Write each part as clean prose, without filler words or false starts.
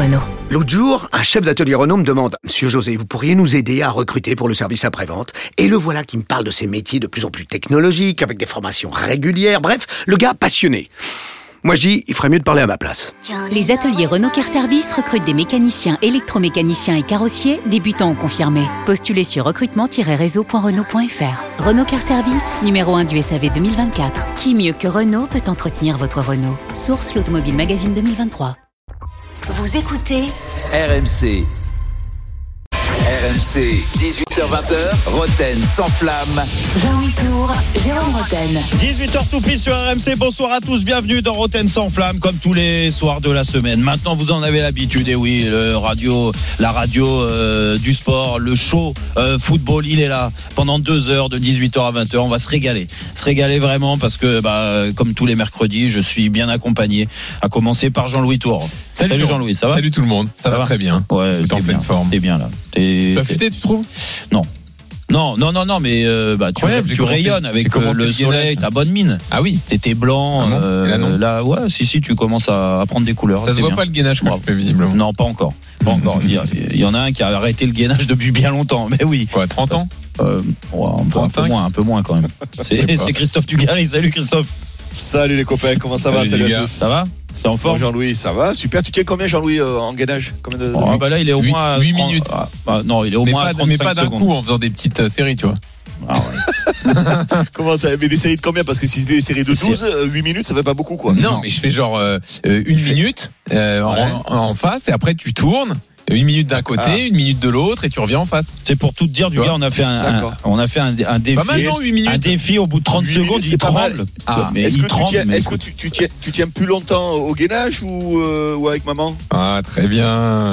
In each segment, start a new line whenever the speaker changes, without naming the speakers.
Renault.
L'autre jour, un chef d'atelier Renault me demande « Monsieur José, vous pourriez nous aider à recruter pour le service après-vente ?» Et le voilà qui me parle de ces métiers de plus en plus technologiques, avec des formations régulières, bref, le gars passionné. Moi je dis, il ferait mieux de parler à ma place.
Les ateliers Renault Car Service recrutent des mécaniciens, électromécaniciens et carrossiers, débutants ou confirmés. Postulez sur recrutement-réseau.renault.fr. Renault Car Service, numéro 1 du SAV 2024. Qui mieux que Renault peut entretenir votre Renault? Source l'Automobile Magazine 2023. Vous écoutez
RMC. RMC, 18h-20h, Roten sans flamme.
Jean-Louis Tour, Jérôme Roten.
18h tout pile sur RMC, bonsoir à tous, bienvenue dans Roten sans flamme, comme tous les soirs de la semaine. Maintenant vous en avez l'habitude, et oui, la radio du sport, le show football, il est là pendant 2 heures de 18h à 20h, on va se régaler vraiment parce que comme tous les mercredis, je suis bien accompagné, à commencer par Jean-Louis Tour. Salut Jean-Louis, ça va?
Salut tout le monde, ça va très bien.
Ouais,
t'es en pleine forme.
T'es bien là.
Tu as futé, tu trouves?
Non, mais tu rayonnes avec le soleil, ta bonne mine.
Ah oui.
T'étais blanc. Là, ouais, si, tu commences à prendre des couleurs.
Ça se voit bien. Pas le gainage que je fais visiblement.
Non, pas encore. Il y en a un qui a arrêté le gainage depuis bien longtemps. Mais oui.
Quoi, 30 ans?
Un peu moins quand même. C'est Christophe Dugarry. Salut Christophe.
Salut les copains, comment ça va? Salut à tous.
Ça va? C'est en forme?
Jean-Louis, ça va? Super. Tu tiens combien, Jean-Louis, en gainage?
Là, il est au moins
8 minutes.
Non, il est au moins 35 secondes.
Mais pas d'un coup, en faisant des petites séries, tu vois.
Ah ouais. Comment ça? Mais des séries de combien? Parce que si c'est des séries de 12, 8 minutes, ça fait pas beaucoup, quoi.
Non, mais je fais genre 1 minute en face, et après tu tournes. 1 minute d'un côté, 1 minute de l'autre, et tu reviens en face.
C'est pour tout te dire, du gars, on a fait un défi.
Pas mal, non, 8 minutes.
Un défi au bout de 30 secondes, il tremble.
Est-ce que tu tiens plus longtemps au gainage ou avec maman?
Ah, très bien.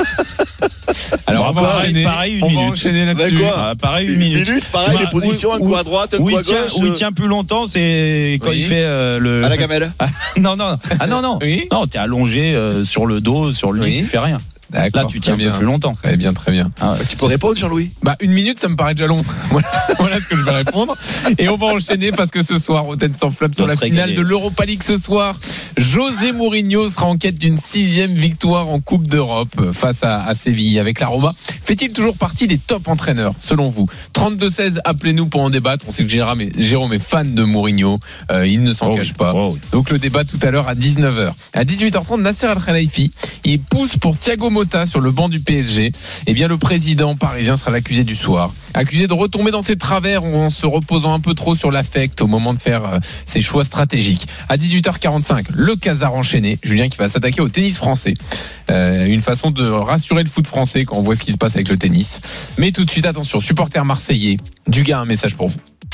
Alors, on va enchaîner là-dessus.
Pareil, 1 minute.
Pareil, les positions, un coup à droite, un coup à gauche.
Où il tient plus longtemps, c'est quand il fait le.
À la gamelle.
Non. Oui. Non, t'es allongé sur le dos, sur lui, tu fais rien.
D'accord,
là, tu tiens un peu plus longtemps.
Très bien.
Tu peux répondre, Jean-Louis?
1 minute, ça me paraît déjà long. Voilà ce que je vais répondre. Et on va enchaîner parce que ce soir, Roten sans flamme sur la finale de l'Europa League ce soir. José Mourinho sera en quête d'une 6e victoire en Coupe d'Europe face à Séville avec la Roma. Fait-il toujours partie des top entraîneurs, selon vous? 32-16, appelez-nous pour en débattre. On sait que Jérôme est fan de Mourinho. Il ne s'en cache pas. Donc le débat tout à l'heure à 19h. À 18h30, Nasser Al-Khelaifi, il pousse pour Thiago Motta sur le banc du PSG. Eh bien, le président parisien sera l'accusé du soir. Accusé de retomber dans ses travers en se reposant un peu trop sur l'affect au moment de faire ses choix stratégiques. À 18h45, le Casar enchaîné. Julien qui va s'attaquer au tennis français. Une façon de rassurer le foot français quand on voit ce qui se passe avec le tennis. Mais tout de suite, attention, supporter marseillais. Dugas, un message pour vous.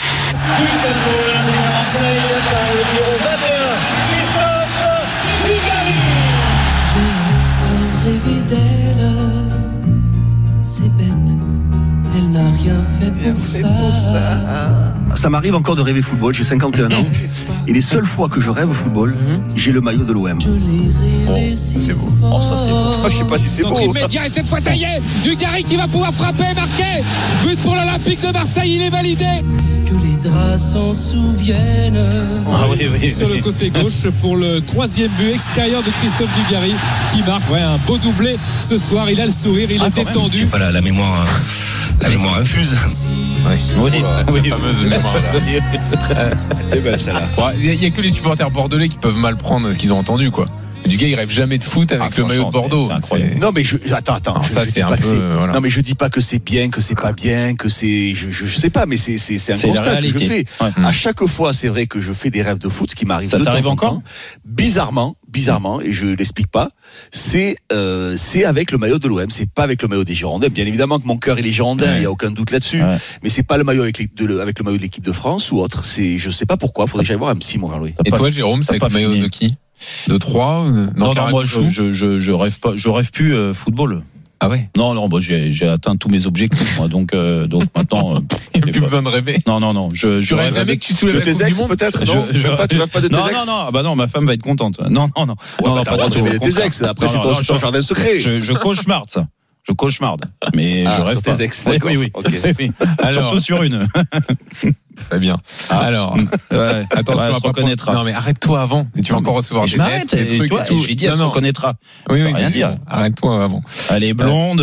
Rêver d'elle, c'est bête, elle n'a rien fait pour ça.
Ça m'arrive encore de rêver football, j'ai 51 ans. Et les seules fois que je rêve football, j'ai le maillot de l'OM.
C'est beau.
Ça c'est beau.
Je sais pas si c'est beau.
Immédiat, et cette fois, ça y est, Dugarry qui va pouvoir frapper, marquer. But pour l'Olympique de Marseille, il est validé.
Que les draps s'en souviennent.
Oui.
Sur le côté gauche pour le 3e but extérieur de Christophe Dugarry qui marque un beau doublé ce soir. Il a le sourire, il est détendu.
J'ai pas la mémoire infuse.
Oui, fameuse mémoire.
C'est belle celle-là.
Il y a que les supporters bordelais qui peuvent mal prendre ce qu'ils ont entendu, quoi. Du gars, il rêve jamais de foot avec le maillot de Bordeaux.
C'est incroyable.
Non mais attends. Non mais je dis pas que c'est bien, que c'est pas bien, que c'est je sais pas, mais c'est un constat que je fais.
Ouais.
À chaque fois, c'est vrai que je fais des rêves de foot, ce qui m'arrive
ça
de
t'arrive
temps en
encore
temps. Bizarrement, et je l'explique pas, c'est avec le maillot de l'OM, c'est pas avec le maillot des Girondins. Bien évidemment que mon cœur il est girondin, il y a aucun doute là-dessus. Ouais. Mais c'est pas le maillot avec le maillot de l'équipe de France ou autre. Je sais pas pourquoi. Faudrait que j'aille voir un psy, mon Jean-Louis.
Et toi, Jérôme, c'est avec le maillot de qui? De 3
Non, moi je rêve pas, je rêve plus football.
Ah ouais?
Non, moi j'ai atteint tous mes objectifs, moi, donc maintenant.
Il n'y a plus besoin de rêver.
Non.
Je rêve jamais que tu soulèves la Coupe du Monde.
Peut-être, non? Tu rêves pas de tes ex?
Non, non, ma femme va être contente. Non.
Pas de rêver de tes ex. Après, c'est ton jardin secret.
Je cauchemarde ça. Je cauchemarde, mais je rêve
sur
pas.
tes ex,
Oui,
d'accord.
oui.
Ok.
Oui.
Alors,
Surtout sur une.
très bien. Alors,
Ouais.
attention,
Ouais,
à
se
pas
reconnaîtra.
Non, mais arrête-toi avant. Et tu vas encore recevoir
Je
des
m'arrête.
lettres, des
Et
trucs
toi,
et tout.
j'ai dit, elle
Non,
se
non.
reconnaîtra.
Oui,
Ça
oui,
veut rien
mais
dire.
bon, arrête-toi avant.
Elle est blonde.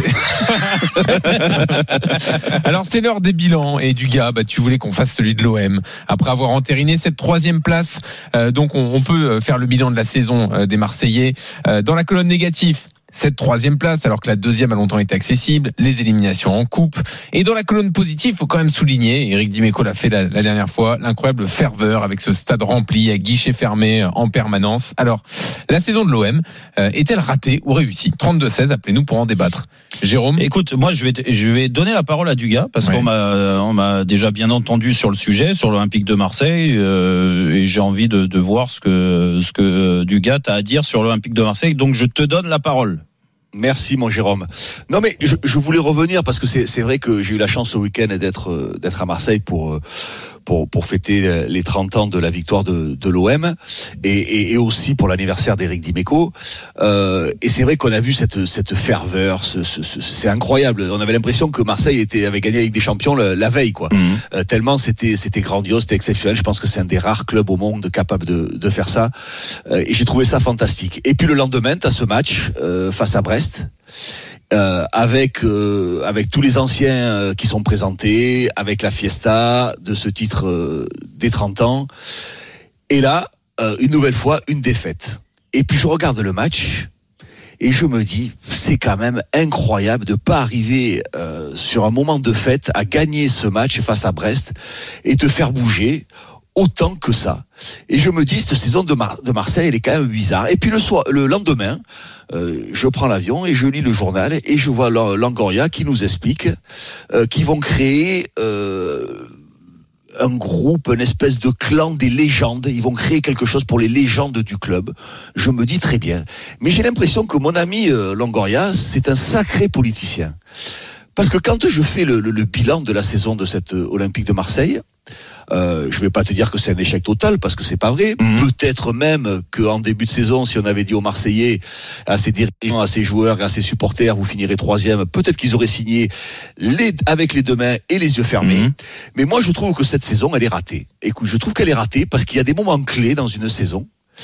Alors c'est l'heure des bilans et du gars, tu voulais qu'on fasse celui de l'OM après avoir entériné cette 3e place. Donc on peut faire le bilan de la saison des Marseillais. Dans la colonne négative, cette 3e place, alors que la 2e a longtemps été accessible, les éliminations en coupe. Et dans la colonne positive, faut quand même souligner, Eric Dimeco l'a fait la dernière fois, l'incroyable ferveur avec ce stade rempli à guichet fermé en permanence. Alors, la saison de l'OM est-elle ratée ou réussie ? 32-16, appelez-nous pour en débattre. Jérôme ?
Écoute, moi je vais donner la parole à Dugas parce
Ouais.
qu'on m'a déjà bien entendu sur le sujet, sur l'Olympique de Marseille, et j'ai envie de voir ce que Dugas a à dire sur l'Olympique de Marseille. Donc je te donne la parole.
Merci mon Jérôme. Non mais je voulais revenir parce que c'est vrai que j'ai eu la chance ce week-end d'être à Marseille pour fêter les 30 ans de la victoire de l'OM et aussi pour l'anniversaire d'Éric Dimeco. Et c'est vrai qu'on a vu cette ferveur, c'est incroyable. On avait l'impression que Marseille avait gagné avec des champions la veille, quoi. Tellement c'était grandiose, c'était exceptionnel. Je pense que c'est un des rares clubs au monde capable de faire ça. Et j'ai trouvé ça fantastique. Et puis le lendemain, t'as ce match face à Brest. Avec tous les anciens qui sont présentés, avec la fiesta de ce titre des 30 ans. Et là, une nouvelle fois, une défaite. Et puis je regarde le match et je me dis, c'est quand même incroyable de pas arriver sur un moment de fête à gagner ce match face à Brest et te faire bouger autant que ça. Et je me dis, cette saison de Marseille, elle est quand même bizarre. Et puis le lendemain, je prends l'avion et je lis le journal et je vois Longoria qui nous explique qu'ils vont créer un groupe, une espèce de clan des légendes. Ils vont créer quelque chose pour les légendes du club. Je me dis très bien. Mais j'ai l'impression que mon ami Longoria, c'est un sacré politicien. Parce que quand je fais le bilan de la saison de cette Olympique de Marseille, je vais pas te dire que c'est un échec total parce que c'est pas vrai. Peut-être même qu'en début de saison, si on avait dit aux Marseillais, à ses dirigeants, à ses joueurs, à ses supporters, vous finirez 3e, peut-être qu'ils auraient signé avec les deux mains et les yeux fermés. Mais moi, je trouve que cette saison, elle est ratée. Écoute, je trouve qu'elle est ratée parce qu'il y a des moments clés dans une saison.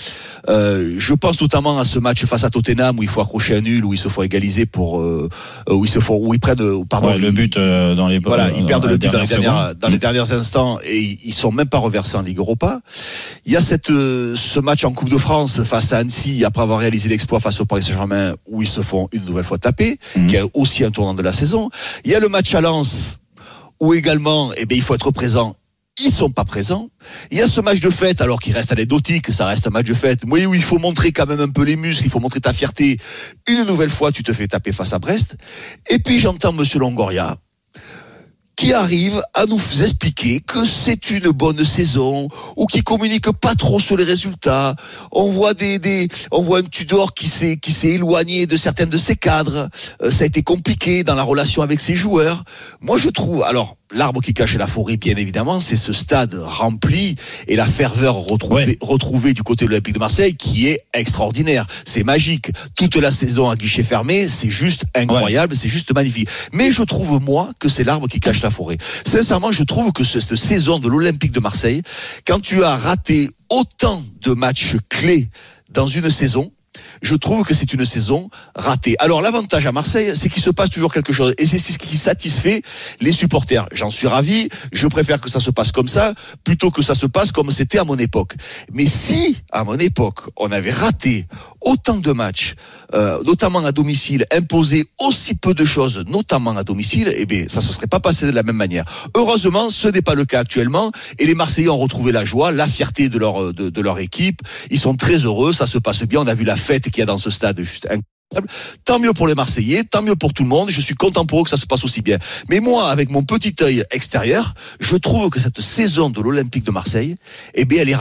Je pense notamment à ce match face à Tottenham où il faut accrocher un nul, où ils se font égaliser où ils prennent
le but dans les
ils perdent le but dans les derniers instants et ils sont même pas reversés en Ligue Europa. Il y a ce match en Coupe de France face à Annecy après avoir réalisé l'exploit face au Paris Saint-Germain où ils se font une nouvelle fois taper, qui est aussi un tournant de la saison. Il y a le match à Lens où également il faut être présent. Ils sont pas présents. Il y a ce match de fête, alors qu'il reste anecdotique, ça reste un match de fête, oui, où il faut montrer quand même un peu les muscles, il faut montrer ta fierté. Une nouvelle fois, tu te fais taper face à Brest. Et puis j'entends monsieur Longoria, qui arrive à nous expliquer que c'est une bonne saison, ou qui communique pas trop sur les résultats. On voit un Tudor qui s'est éloigné de certains de ses cadres. Ça a été compliqué dans la relation avec ses joueurs. Moi, je trouve, alors, l'arbre qui cache la forêt, bien évidemment, c'est ce stade rempli et la ferveur retrouvée du côté de l'Olympique de Marseille qui est extraordinaire. C'est magique. Toute la saison à guichet fermé, c'est juste incroyable, c'est juste magnifique. Mais je trouve, moi, que c'est l'arbre qui cache la forêt. Sincèrement, je trouve que cette saison de l'Olympique de Marseille, quand tu as raté autant de matchs clés dans une saison, je trouve que c'est une saison ratée. Alors l'avantage à Marseille, c'est qu'il se passe toujours quelque chose et c'est ce qui satisfait les supporters. J'en suis ravi, je préfère que ça se passe comme ça plutôt que ça se passe comme c'était à mon époque. Mais si à mon époque on avait raté autant de matchs, notamment à domicile, imposé aussi peu de choses, notamment à domicile, ça se serait pas passé de la même manière. Heureusement, ce n'est pas le cas actuellement et les Marseillais ont retrouvé la joie, la fierté de leur équipe. Ils sont très heureux, ça se passe bien. On a vu la fête qu'il y a dans ce stade, juste incroyable. Tant mieux pour les Marseillais, tant mieux pour tout le monde. Je suis content pour eux que ça se passe aussi bien. Mais moi, avec mon petit œil extérieur, je trouve que cette saison de l'Olympique de Marseille, elle est ratée.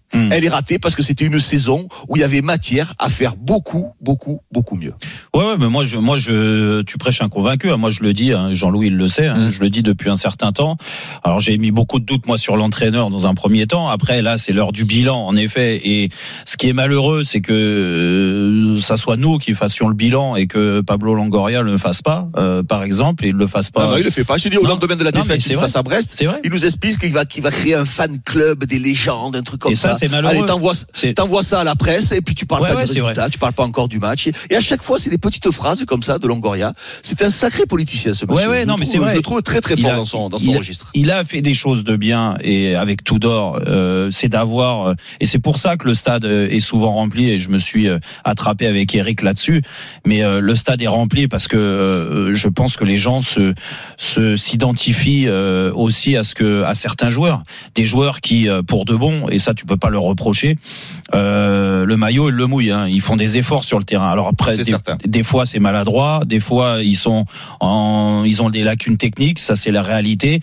Elle est ratée parce que c'était une saison où il y avait matière à faire beaucoup mieux.
Ouais, mais moi, tu prêches un convaincu. Moi, je le dis, Jean-Louis, il le sait. Je le dis depuis un certain temps. Alors, j'ai mis beaucoup de doutes, moi, sur l'entraîneur dans un premier temps. Après, là, c'est l'heure du bilan, en effet. Et ce qui est malheureux, c'est que ça soit nous qui fassions le bilan et que Pablo Longoria le fasse pas, par exemple, et il le fasse pas.
Non, il le fait pas. Je te dis, au lendemain de la défaite face à Brest, il nous explique qu'il va créer un fan club, des légendes, un truc comme ça.
C'est malheureux.
Allez, t'envoies ça à la presse et puis tu parles pas du résultat, tu parles pas encore du match. Et à chaque fois, c'est des petites phrases comme ça de Longoria. C'est un sacré politicien, ce monsieur.
Mais c'est vrai.
Je le trouve très très fort dans son registre.
Il a fait des choses de bien et avec Tudor, c'est d'avoir et c'est pour ça que le stade est souvent rempli et je me suis attrapé avec Eric là-dessus. Mais le stade est rempli parce que je pense que les gens s'identifient aussi à certains joueurs, des joueurs qui pour de bon, et ça tu peux pas leur reprocher, le maillot ils le mouillent, ils font des efforts sur le terrain. Alors après des fois c'est maladroit, des fois ils ont des lacunes techniques, ça c'est la réalité,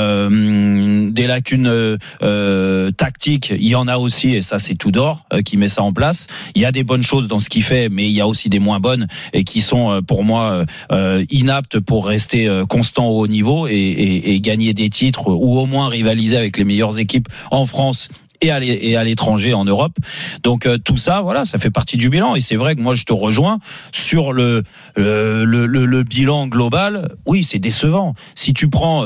des lacunes tactiques, il y en a aussi et ça c'est Tudor qui met ça en place. Il y a des bonnes choses dans ce qu'il fait, mais il y a aussi des moins bonnes et qui sont pour moi inaptes pour rester constant au haut niveau et gagner des titres ou au moins rivaliser avec les meilleures équipes en France et à l'étranger en Europe. Donc tout ça, voilà, ça fait partie du bilan. Et c'est vrai que moi je te rejoins sur le bilan global. Oui, c'est décevant. Si tu prends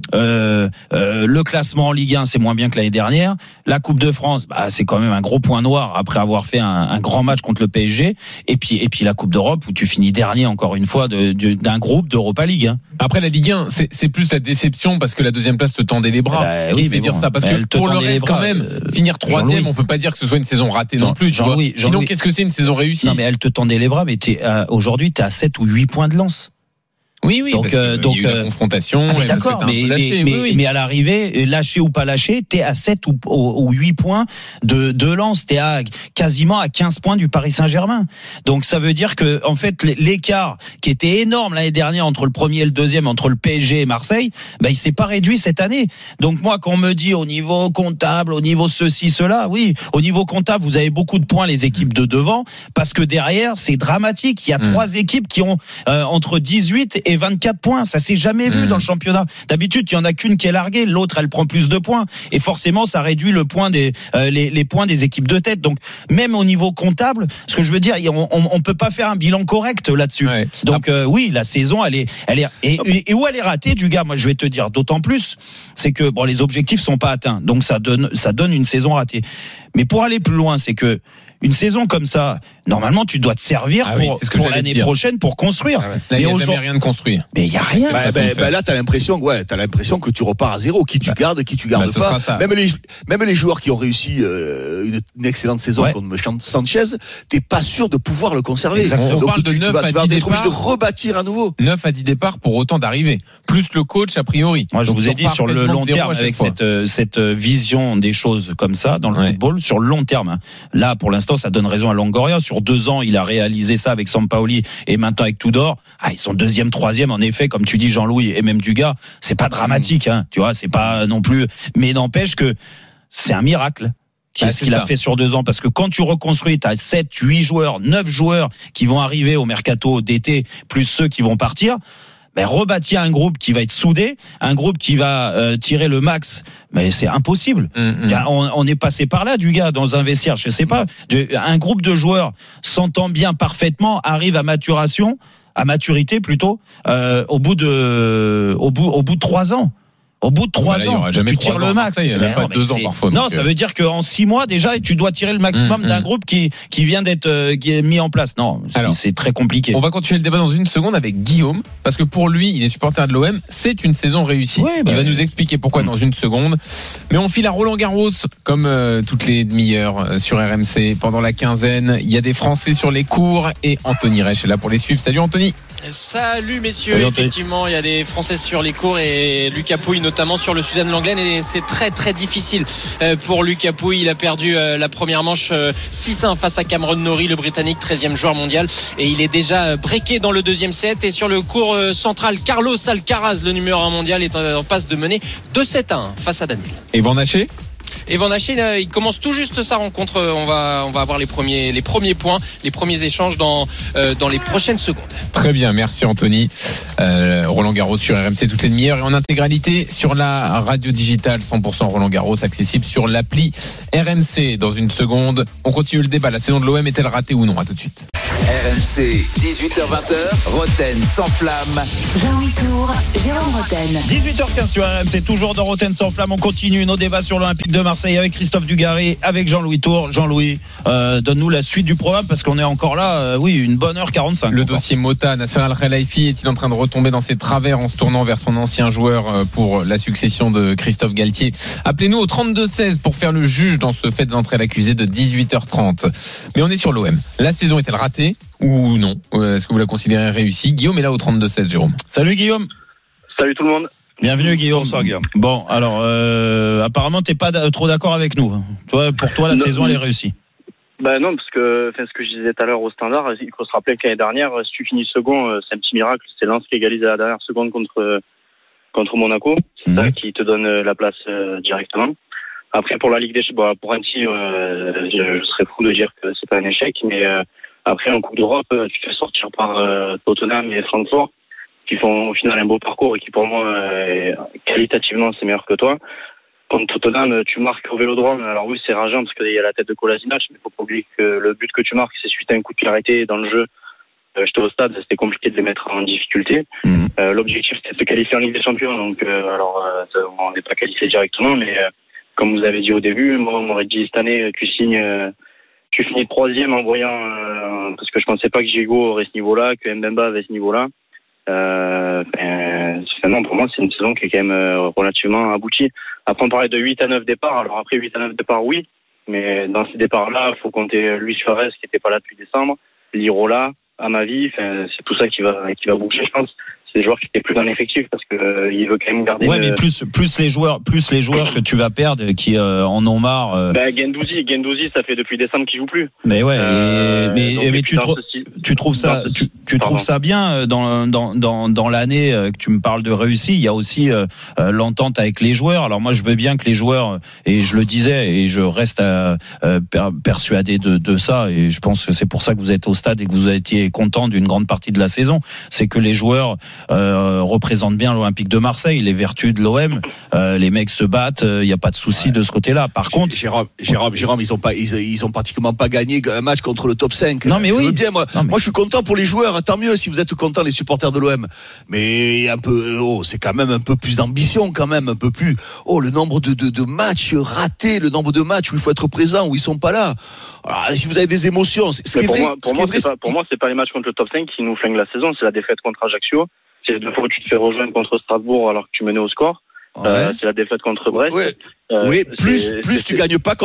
le classement en Ligue 1, c'est moins bien que l'année dernière. La Coupe de France, c'est quand même un gros point noir après avoir fait un grand match contre le PSG. Et puis la Coupe d'Europe où tu finis dernier encore une fois d'un groupe d'Europa League.
Après la Ligue 1, c'est plus la déception parce que la deuxième place te tendait les bras.
Oui,
mais dire ça parce que pour le reste quand même, finir troisième, on peut pas dire que ce soit une saison ratée non plus. Sinon, qu'est-ce que c'est une saison réussie?
Non, mais elle te tendait les bras, mais aujourd'hui t'es à 7 ou 8 points de lance.
Oui, donc il y a eu la confrontation.
D'accord, mais à l'arrivée, lâché ou pas lâché, t'es à 7 ou 8 points de Lens, t'es quasiment à 15 points du Paris Saint-Germain. Donc ça veut dire que en fait l'écart qui était énorme l'année dernière entre le premier et le deuxième, entre le PSG et Marseille, il s'est pas réduit cette année. Donc moi quand on me dit au niveau comptable, au niveau ceci, cela, oui, au niveau comptable, vous avez beaucoup de points les équipes de devant parce que derrière, c'est dramatique, il y a 3 équipes qui ont entre 18 et 24 points, ça s'est jamais vu dans le championnat. D'habitude, il y en a qu'une qui est larguée, l'autre elle prend plus de points et forcément ça réduit le point les points des équipes de tête. Donc même au niveau comptable, ce que je veux dire, on peut pas faire un bilan correct là-dessus. Ouais. Donc oui, la saison elle est et où elle est ratée du gars, moi je vais te dire d'autant plus, c'est que les objectifs sont pas atteints. Donc ça donne une saison ratée. Mais pour aller plus loin, c'est que une saison comme ça, normalement, tu dois te servir pour l'année prochaine pour construire.
Là, mais il n'y a jamais rien de construit.
Mais il n'y a rien.
Là, t'as l'impression que tu repars à zéro. Qui tu gardes pas. Même les joueurs qui ont réussi une excellente saison comme Sanchez, t'es pas sûr de pouvoir le conserver.
Exactement.
Donc
on parle de 9 à 10
départs.
être
obligé de rebâtir à nouveau.
9 à 10 départs pour autant d'arriver. Plus le coach, a priori.
Moi, je vous ai dit sur le long terme, avec cette vision des choses comme ça, dans le football, sur le long terme. Là, pour l'instant, ça donne raison à Longoria. Sur 2 ans, il a réalisé ça avec Sampaoli et maintenant avec Tudor. Ils sont 2e, 3e, en effet, comme tu dis, Jean-Louis, et même Dugas. C'est pas dramatique, tu vois, c'est pas non plus, mais n'empêche que c'est un miracle. Qu'est-ce qu'il a fait sur 2 ans? Parce que quand tu reconstruis, t'as 7, 8 joueurs, 9 joueurs qui vont arriver au mercato d'été, plus ceux qui vont partir. Rebâtir un groupe qui va être soudé, un groupe qui va tirer le max, mais c'est impossible. On est passé par là, du gars, dans un vestiaire, je sais pas, un groupe de joueurs s'entend bien parfaitement, arrive à maturité plutôt, au bout de 3 ans. Au bout de 3 ans, tu tires le max.
Il y a même pas 2 ans parfois.
Non, ça veut dire qu'en 6 mois déjà, tu dois tirer le maximum d'un groupe qui vient d'être qui est mis en place. Non, c'est très compliqué.
On va continuer le débat dans une seconde avec Guillaume, parce que pour lui, il est supporter de l'OM. C'est une saison réussie. Il va nous expliquer pourquoi dans une seconde. Mais on file à Roland-Garros comme toutes les demi-heures sur RMC pendant la quinzaine. Il y a des Français sur les cours et Anthony Reich est là pour les suivre. Salut Anthony.
Salut messieurs, effectivement il y a des Français sur les cours et Lucas Pouille notamment sur le Suzanne Lenglen et c'est très très difficile pour Lucas Pouille. Il a perdu la première manche 6-1 face à Cameron Norrie, le Britannique 13e joueur mondial, et il est déjà breaké dans le 2e set. Et sur le cours central, Carlos Alcaraz, le numéro 1 mondial, est en passe de mener 2-7-1 face à Daniel.
Et Van Haché?
et Van Haché, il commence tout juste sa rencontre. On va avoir les premiers points, les premiers échanges dans les prochaines secondes.
Très bien, merci Anthony. Roland Garros sur RMC toutes les demi-heures et en intégralité sur la radio digitale 100% Roland Garros, accessible sur l'appli RMC. Dans une seconde, on continue le débat. La saison de l'OM est-elle ratée ou non? À tout de suite.
RMC, 18h20, Roten sans flamme.
Jean-Louis Tour, Jérôme Roten.
18h15 sur RMC, toujours dans Roten sans flamme. On continue nos débats sur l'Olympique de Marseille avec Christophe Dugarry, avec Jean-Louis Tour. Jean-Louis, donne-nous la suite du programme parce qu'on est encore là, une bonne heure 45.
Le dossier Mota, Nasser Al-Khelaifi est-il en train de retomber dans ses travers en se tournant vers son ancien joueur pour la succession de Christophe Galtier? Appelez-nous au 32-16 pour faire le juge dans ce fait d'entrée à l'accusé de 18h30. Mais on est sur l'OM. La saison est-elle ratée ou non? Est-ce que vous la considérez réussie? Guillaume est là au 32-16, Jérôme.
Salut Guillaume.
Salut tout le monde.
Bienvenue Guillaume.
Bonsoir Guillaume.
Bon, alors apparemment t'es pas trop d'accord avec nous. Pour toi la saison elle est réussie.
Non, parce que ce que je disais tout à l'heure au standard, il faut se rappeler que l'année dernière, si tu finis second, c'est un petit miracle. C'est Lens qui égalise à la dernière seconde contre Monaco. C'est ça qui te donne la place directement. Après pour la Ligue des Champions, pour Annecy, je serais fou de dire que c'est pas un échec, mais après en Coupe d'Europe, tu te fais sortir par Tottenham et Francfort, qui font au final un beau parcours et qui pour moi qualitativement c'est meilleur que toi. Contre Tottenham, tu marques au Vélodrome. Alors oui, c'est rageant parce qu'il y a la tête de Kolasinac, mais il faut pas oublier que le but que tu marques, c'est suite à un coup de pied arrêté dans le jeu. J'étais au stade, c'était compliqué de les mettre en difficulté. L'objectif, c'était de se qualifier en Ligue des Champions. Donc, on n'est pas qualifié directement, mais comme vous avez dit au début, moi, on m'aurait dit cette année, tu finis troisième en voyant, parce que je pensais pas que Gigo aurait ce niveau-là, que Mbemba avait ce niveau-là. Non, pour moi, c'est une saison qui est quand même relativement aboutie. Après, on parlait de 8 à 9 départs. Alors après, 8 à 9 départs, oui. Mais dans ces départs-là, il faut compter Luis Suarez, qui n'était pas là depuis décembre, Lirola, Amavi. C'est tout ça qui va bouger, je pense. C'est des joueurs qui étaient plus dans l'effectif parce que il veut quand même garder.
Ouais, mais plus les joueurs que tu vas perdre qui en ont marre.
Gendouzi, ça fait depuis décembre qu'il joue plus.
Mais ouais, mais tu trouves ça, tu trouves ça bien dans l'année que tu me parles de réussi. Il y a aussi l'entente avec les joueurs. Alors moi, je veux bien que les joueurs, et je le disais, et je reste persuadé de ça, et je pense que c'est pour ça que vous êtes au stade et que vous étiez content d'une grande partie de la saison, c'est que les joueurs représente bien l'Olympique de Marseille, les vertus de l'OM, les mecs se battent, il n'y a pas de souci de ce côté-là. Par contre,
Jérôme, ils ont pratiquement pas gagné un match contre le top 5.
Non mais oui.
Bien, moi je suis content pour les joueurs, tant mieux si vous êtes contents les supporters de l'OM. Mais un peu c'est quand même un peu plus d'ambition quand même, un peu plus le nombre de matchs ratés, le nombre de matchs où il faut être présent, où ils sont pas là. Alors, si vous avez des émotions,
pour moi c'est pas les matchs contre le top 5 qui nous flinguent la saison, c'est la défaite contre Ajaccio. C'est deux fois où tu te fais rejoindre contre Strasbourg alors que tu menais au score. C'est la défaite contre Brest.
Oui, plus tu gagnes pas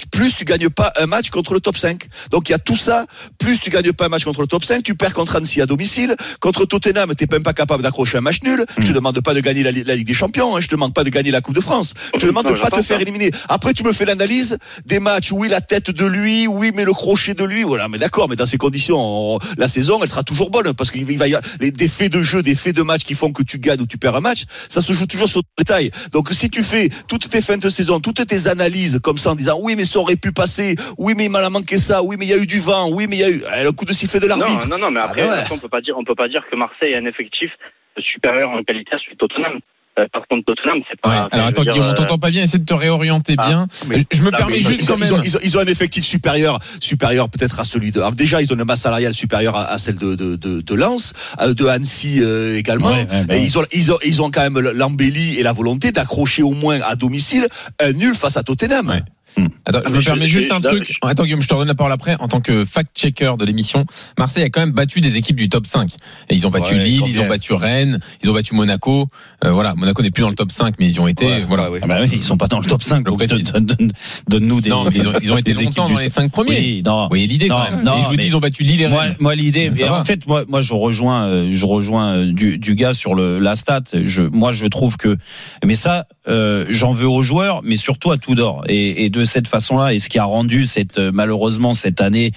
un match contre le top 5. Donc il y a tout ça, plus tu gagnes pas un match contre le top 5, tu perds contre Annecy à domicile, contre Tottenham, t'es même pas capable d'accrocher un match nul. Je te demande pas de gagner la Ligue des Champions, je te demande pas de gagner la Coupe de France. Je te demande de pas te faire éliminer. Après tu me fais l'analyse des matchs, oui la tête de lui, oui mais le crochet de lui, voilà, mais d'accord, mais dans ces conditions, la saison elle sera toujours bonne parce qu'il va y avoir des faits de jeu, des faits de match qui font que tu gagnes ou tu perds un match, ça se joue toujours sur le détail. Donc si tu fais toutes tes fins de saison, toutes tes analyses comme ça en disant oui mais ça aurait pu passer, oui mais il m'a manqué ça, oui mais il y a eu du vent, oui mais il y a eu le coup de sifflet de l'arbitre.
Non mais après on peut pas dire que Marseille a un effectif supérieur en qualité à celui de Tottenham. Par contre Tottenham c'est pas.
Ouais, alors attends Guillaume, on t'entend pas bien, essaie de te réorienter bien. Je me permets juste quand même.
Ils ont un effectif supérieur peut-être à celui de. Alors déjà ils ont une masse salariale supérieure à celle de Lens, de Annecy également. Et ils ont quand même l'embellie et la volonté d'accrocher au moins à domicile un nul face à Tottenham.
Ouais. Attends, je me permets juste un truc. Attends Guillaume, je te redonne la parole après. En tant que fact-checker de l'émission, Marseille a quand même battu des équipes du top 5. Et ils ont battu Lille, ils ont battu Rennes, ils ont battu Monaco. Voilà, Monaco n'est plus dans le top 5, mais ils ont été. Voilà.
Ah bah oui, ils sont pas dans le top 5. Donc donne-nous des.
Non, ils ont été longtemps dans les 5 premiers. Oui, non. Vous voyez l'idée quand même. Et je vous dis, ils ont battu Lille et Rennes.
Moi l'idée. En fait, moi je rejoins du gars sur la stat. Moi je trouve que. Mais ça, j'en veux aux joueurs, mais surtout à Tudor et de cette façon-là, et ce qui a rendu malheureusement cette année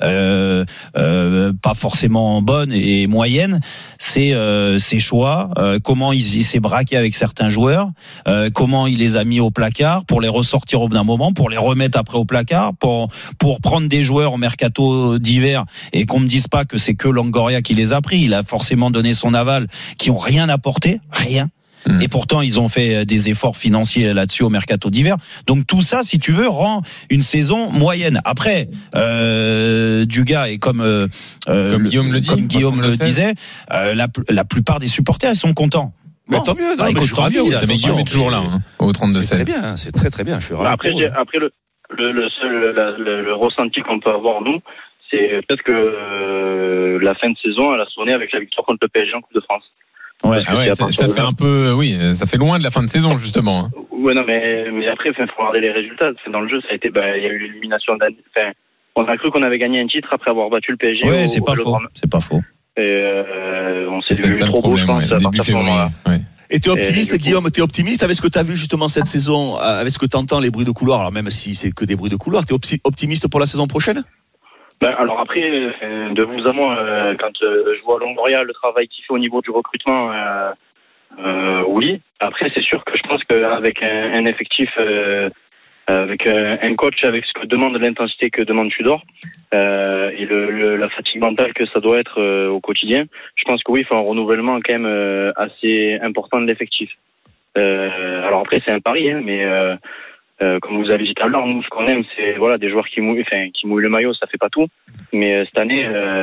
pas forcément bonne et moyenne, c'est ses choix, comment il s'est braqué avec certains joueurs, comment il les a mis au placard pour les ressortir au bout d'un moment, pour les remettre après au placard, pour prendre des joueurs au mercato d'hiver et qu'on me dise pas que c'est que Longoria qui les a pris. Il a forcément donné son aval, qui ont rien apporté, rien. Et pourtant, ils ont fait des efforts financiers là-dessus au mercato d'hiver. Donc tout ça, si tu veux, rend une saison moyenne. Après, Dugas est comme Guillaume le disait, la plupart des supporters, ils sont contents.
Bon, tant mieux, non, mais je suis ravi.
Guillaume est toujours là, au 32-16.
C'est très bien, c'est très très bien. Je suis ravi.
Après, le ressenti qu'on peut avoir, nous, c'est peut-être que la fin de saison, elle a sonné avec la victoire contre le PSG en Coupe de France.
Ouais, ça fait un peu, ça fait loin de la fin de saison, justement.
Ouais, non, mais après, faut regarder les résultats. Dans le jeu, ça a été, il y a eu l'élimination on a cru qu'on avait gagné un titre après avoir battu le PSG.
Ouais, c'est pas faux.
Et, on s'est vu trop beau, je pense, à partir de ce moment-là.
Ouais. Et t'es optimiste, Guillaume, t'es optimiste avec ce que t'as vu justement cette saison, avec ce que t'entends, les bruits de couloir, alors même si c'est que des bruits de couloir, t'es optimiste pour la saison prochaine?
Alors après, de vous à moi, quand je vois Longoria, le travail qu'il fait au niveau du recrutement, oui. Après, c'est sûr que je pense qu'avec un effectif, avec un coach, avec ce que demande l'intensité que demande Tudor, et la fatigue mentale que ça doit être au quotidien, je pense que oui, il faut un renouvellement quand même assez important de l'effectif. Alors après, c'est un pari, mais comme vous avez dit tout à l'heure, nous, ce qu'on aime, c'est des joueurs qui mouillent le maillot, ça fait pas tout. Mais cette année,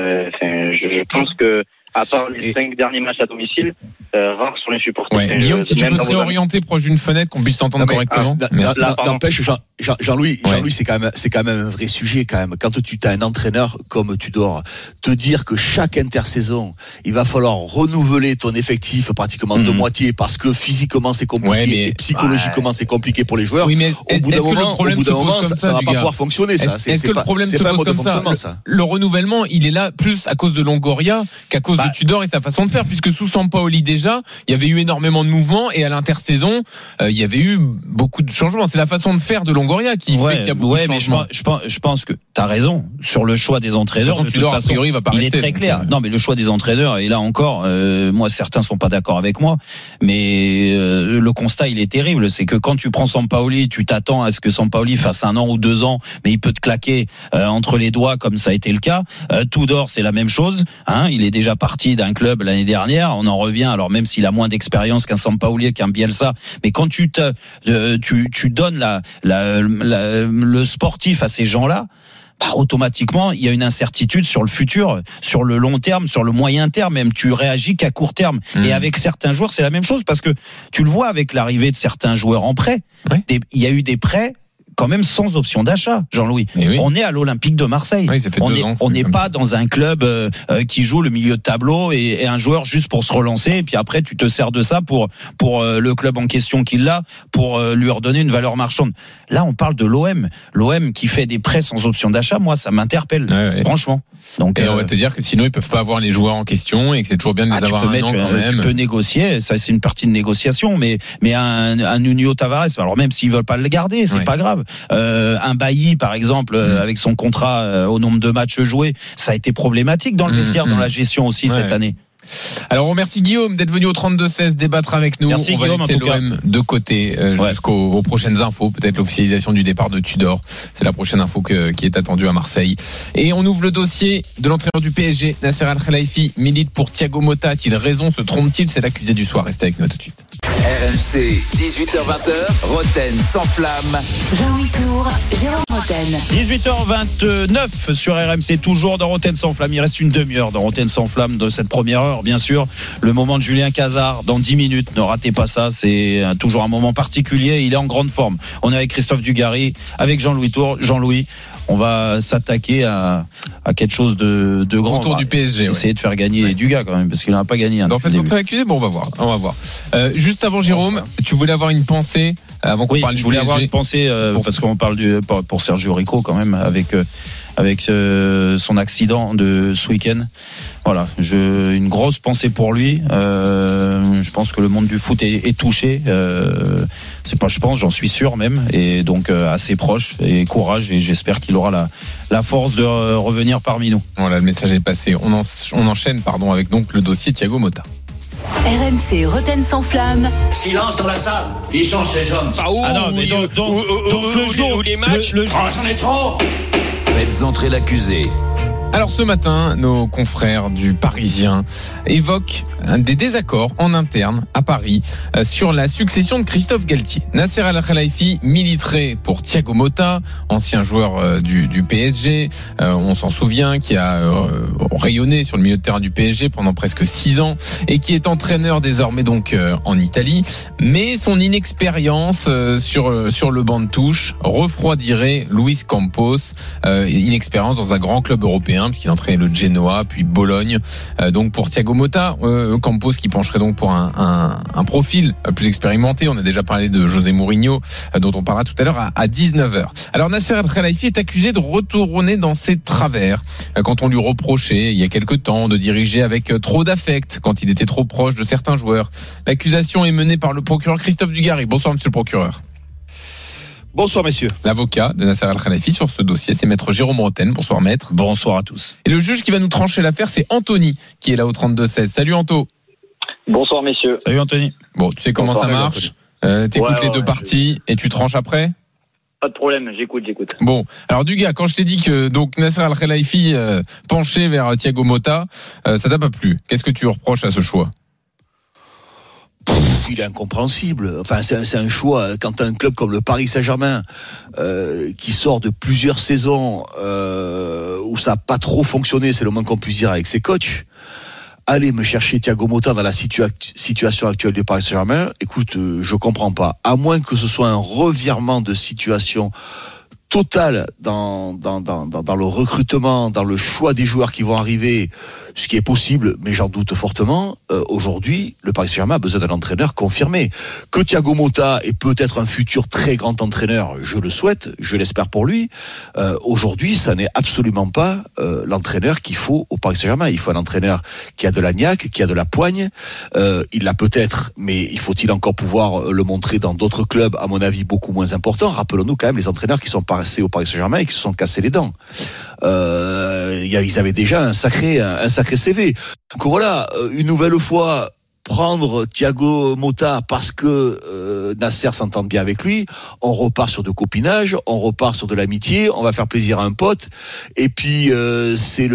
je pense que à part les 5 derniers matchs à domicile, rares sont les supporters.
Ouais. Guillaume, si tu peux te réorienter proche d'une fenêtre, qu'on puisse t'entendre correctement.
N'empêche, Jean-Louis, c'est quand même un vrai sujet quand même. Quand tu as un entraîneur comme Tudor, te dire que chaque intersaison, il va falloir renouveler ton effectif pratiquement de moitié parce que physiquement c'est compliqué et psychologiquement c'est compliqué pour les joueurs.
Oui, mais
au bout d'un moment, ça va pas pouvoir fonctionner. Ça,
est-ce que le problème se pose comme ça? Le renouvellement, il est là plus à cause de Longoria qu'à cause de Tudor et sa façon de faire, puisque sous Sampaoli déjà, il y avait eu énormément de mouvements et à l'intersaison, il y avait eu beaucoup de changements. C'est la façon de faire de Longoria qui fait qu'il y a beaucoup de changements.
Mais je pense que t'as raison sur le choix des entraîneurs. De toute façon,
il va pas rester,
est très clair. Non, mais le choix des entraîneurs, et là encore, moi certains sont pas d'accord avec moi, mais le constat il est terrible. C'est que quand tu prends Sampaoli, tu t'attends à ce que Sampaoli fasse 1 an ou 2 ans, mais il peut te claquer entre les doigts comme ça a été le cas. Tudor, c'est la même chose. Il est déjà parti d'un club l'année dernière, on en revient, alors même s'il a moins d'expérience qu'un Sampaoli, qu'un Bielsa, mais quand tu donnes le sportif à ces gens-là, automatiquement, il y a une incertitude sur le futur, sur le long terme, sur le moyen terme, même tu réagis qu'à court terme. Et avec certains joueurs, c'est la même chose, parce que tu le vois avec l'arrivée de certains joueurs en prêt, il y a eu des prêts quand même sans option d'achat, Jean-Louis. On est à l'Olympique de Marseille. On n'est pas dans un club qui joue le milieu de tableau et un joueur juste pour se relancer, et puis après tu te sers de ça pour le club en question qu'il a, pour lui redonner une valeur marchande. Là, on parle de l'OM qui fait des prêts sans option d'achat. Moi, ça m'interpelle, franchement. Donc,
et on va te dire que sinon ils peuvent pas avoir les joueurs en question et que c'est toujours bien de les avoir un an quand même.
Tu peux négocier, ça c'est une partie de négociation, mais un Nuno Tavares, alors même s'ils veulent pas le garder, c'est pas grave. Un Bailly par exemple, avec son contrat au nombre de matchs joués, ça a été problématique dans le vestiaire, dans la gestion aussi cette année.
Alors on remercie Guillaume d'être venu au 32-16 débattre avec nous.
Merci,
on va
Guillaume,
laisser l'OM de côté jusqu'aux prochaines infos, peut-être l'officialisation du départ de Tudor. C'est la prochaine info qui est attendue à Marseille. Et on ouvre le dossier de l'entraîneur du PSG, Nasser Al-Khelaifi, milite pour Thiago Motta. A-t-il raison? Se trompe-t-il? C'est l'accusé du soir. Restez avec nous tout de suite.
RMC, 18h20, Roten sans flamme.
Jean-Louis Tour, Jérôme Roten.
18h29 sur RMC, toujours dans Roten sans flamme. Il reste une demi-heure dans Roten sans flamme de cette première heure, bien sûr. Le moment de Julien Cazard dans 10 minutes. Ne ratez pas ça, c'est toujours un moment particulier. Il est en grande forme. On est avec Christophe Dugarry, avec Jean-Louis Tour. Jean-Louis, on va s'attaquer à quelque chose de grand.
Autour du PSG.
Essayer de faire gagner Dugas quand même, parce qu'il n'a pas gagné.
En fait, votre accusé, bon, on va voir. Juste avant, Jérôme, tu voulais avoir une pensée avant qu'on parle du PSG.
Je voulais avoir une pensée parce qu'on parle pour Sergio Rico quand même, avec avec son accident de ce week-end. Voilà, une grosse pensée pour lui. Je pense que le monde du foot est touché. C'est pas, je pense, j'en suis sûr même, et donc assez proche, et courage, et j'espère qu'il aura la force de revenir parmi nous.
Voilà, le message est passé. On enchaîne, avec donc le dossier Thiago Motta.
RMC Roten sans flamme.
Silence dans la salle. Qui sont ces hommes?
Non, mais donc le jour où les matchs,
c'en est trop.
Faites entrer l'accusé.
Alors ce matin, nos confrères du Parisien évoquent des désaccords en interne à Paris sur la succession de Christophe Galtier. Nasser Al-Khelaifi militerait pour Thiago Motta, ancien joueur du PSG, on s'en souvient, qui a rayonné sur le milieu de terrain du PSG pendant presque 6 ans et qui est entraîneur désormais donc en Italie. Mais son inexpérience sur le banc de touche refroidirait Luis Campos, inexpérience dans un grand club européen, puisqu'il entraînait le Genoa puis Bologne. Donc pour Thiago Motta, Campos qui pencherait donc pour un profil plus expérimenté. On a déjà parlé de José Mourinho, dont on parlera tout à l'heure à 19h. Alors Nasser Al-Khelaifi est accusé de retourner dans ses travers quand on lui reprochait il y a quelque temps de diriger avec trop d'affect quand il était trop proche de certains joueurs. L'accusation est menée par le procureur Christophe Dugarry. Bonsoir monsieur le procureur.
Bonsoir messieurs.
L'avocat de Nasser Al-Khelaifi sur ce dossier, c'est maître Jérôme Roten. Bonsoir maître.
Bonsoir à tous.
Et le juge qui va nous trancher l'affaire, c'est Anthony, qui est là au 32-16. Salut Anto.
Bonsoir messieurs.
Salut Anthony.
Bon, tu sais comment ça marche. T'écoutes les deux parties et tu tranches après.
Pas de problème, j'écoute.
Bon, alors du gars, quand je t'ai dit que donc Nasser Al-Khelaifi penchait vers Thiago Motta, ça t'a pas plu. Qu'est-ce que tu reproches à ce choix?
Il est incompréhensible. Enfin, c'est un choix. Quand un club comme le Paris Saint-Germain qui sort de plusieurs saisons où ça n'a pas trop fonctionné, c'est le moins qu'on puisse dire, avec ses coachs, aller me chercher Thiago Motta dans la situation actuelle du Paris Saint-Germain, écoute, je comprends pas. À moins que ce soit un revirement de situation total dans le recrutement, dans le choix des joueurs qui vont arriver, ce qui est possible, mais j'en doute fortement. Aujourd'hui, le Paris Saint-Germain a besoin d'un entraîneur confirmé. Que Thiago Motta est peut-être un futur très grand entraîneur, je le souhaite, je l'espère pour lui. Aujourd'hui, ça n'est absolument pas l'entraîneur qu'il faut au Paris Saint-Germain. Il faut un entraîneur qui a de la niaque, qui a de la poigne. Il l'a peut-être, mais il faut-il encore pouvoir le montrer dans d'autres clubs, à mon avis, beaucoup moins importants. Rappelons-nous quand même les entraîneurs qui sont passés au Paris Saint-Germain et qui se sont cassés les dents. Ils avaient déjà un sacré CV. Donc voilà, une nouvelle fois, prendre Thiago Motta parce que Nasser s'entend bien avec lui, on repart sur de copinage, on repart sur de l'amitié, on va faire plaisir à un pote, et puis c'est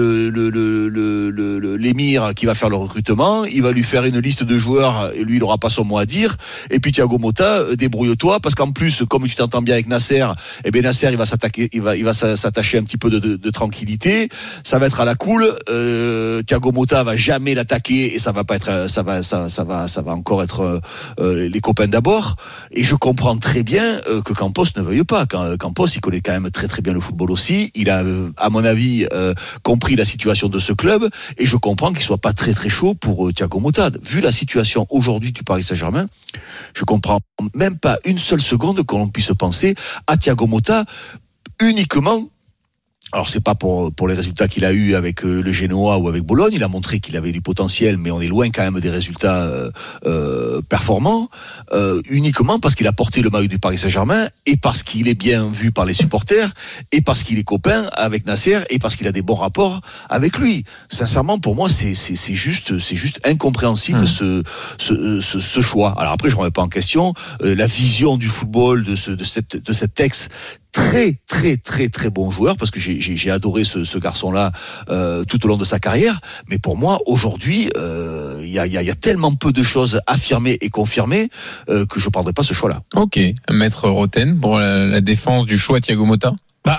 l'émir qui va faire le recrutement, il va lui faire une liste de joueurs et lui il aura pas son mot à dire, et puis Thiago Motta, débrouille-toi, parce qu'en plus comme tu t'entends bien avec Nasser, eh bien Nasser il va s'attacher un petit peu de tranquillité, ça va être à la cool, Thiago Motta va jamais l'attaquer et ça va pas être ça va encore être les copains d'abord, et je comprends très bien que Campos ne veuille pas. Campos il connaît quand même très très bien le football aussi, il a à mon avis compris la situation de ce club, et je comprends qu'il soit pas très très chaud pour Thiago Motta. Vu la situation aujourd'hui du Paris Saint-Germain, je comprends même pas une seule seconde que l'on puisse penser à Thiago Motta uniquement. Alors c'est pas pour les résultats qu'il a eu avec le Genoa ou avec Bologne, il a montré qu'il avait du potentiel, mais on est loin quand même des résultats performants, uniquement parce qu'il a porté le maillot du Paris Saint-Germain, et parce qu'il est bien vu par les supporters, et parce qu'il est copain avec Nasser, et parce qu'il a des bons rapports avec lui. Sincèrement, pour moi, c'est juste incompréhensible ce choix. Alors après, je remets pas en question la vision du football de cet ex très très très très bon joueur, parce que j'ai adoré ce garçon-là tout au long de sa carrière, mais pour moi aujourd'hui il y a tellement peu de choses affirmées et confirmées que je prendrai pas ce choix-là.
Ok, maître Roten, pour la défense du choix Thiago Motta.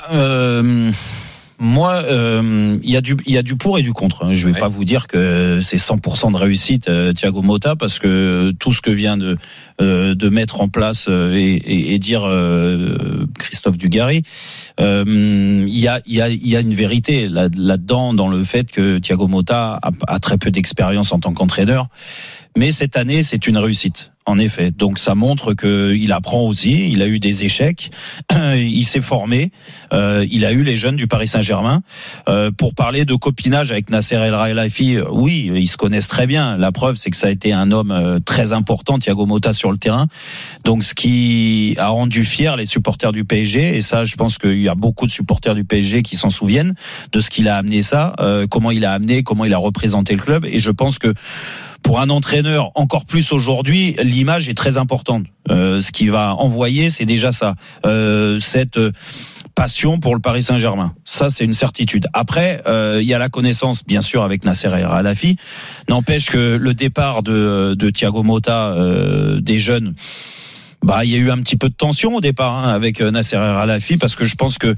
Moi, il y a du pour et du contre. Je vais pas vous dire que c'est 100% de réussite Thiago Motta, parce que tout ce que vient de mettre en place et dire Christophe Dugarry, il y a une vérité là-dedans, dans le fait que Thiago Motta a très peu d'expérience en tant qu'entraîneur, mais cette année c'est une réussite. en effet. Donc ça montre que il apprend aussi. Il a eu des échecs. Il s'est formé. Il a eu les jeunes du Paris Saint-Germain. Pour parler de copinage avec Nasser El Khelaifi, oui, ils se connaissent très bien. La preuve, c'est que ça a été un homme très important, Thiago Motta, sur le terrain. Donc ce qui a rendu fier les supporters du PSG, et ça, je pense qu'il y a beaucoup de supporters du PSG qui s'en souviennent de ce qu'il a amené ça, comment il a amené, comment il a représenté le club. Et je pense que pour un entraîneur, encore plus aujourd'hui, l'image est très importante. Ce qu'il va envoyer, c'est déjà ça. Cette passion pour le Paris Saint-Germain. Ça, c'est une certitude. Après, il y a la connaissance, bien sûr, avec Nasser El Khelaifi. N'empêche que le départ de Thiago Motta des jeunes, il y a eu un petit peu de tension au départ avec Nasser El Khelaifi, parce que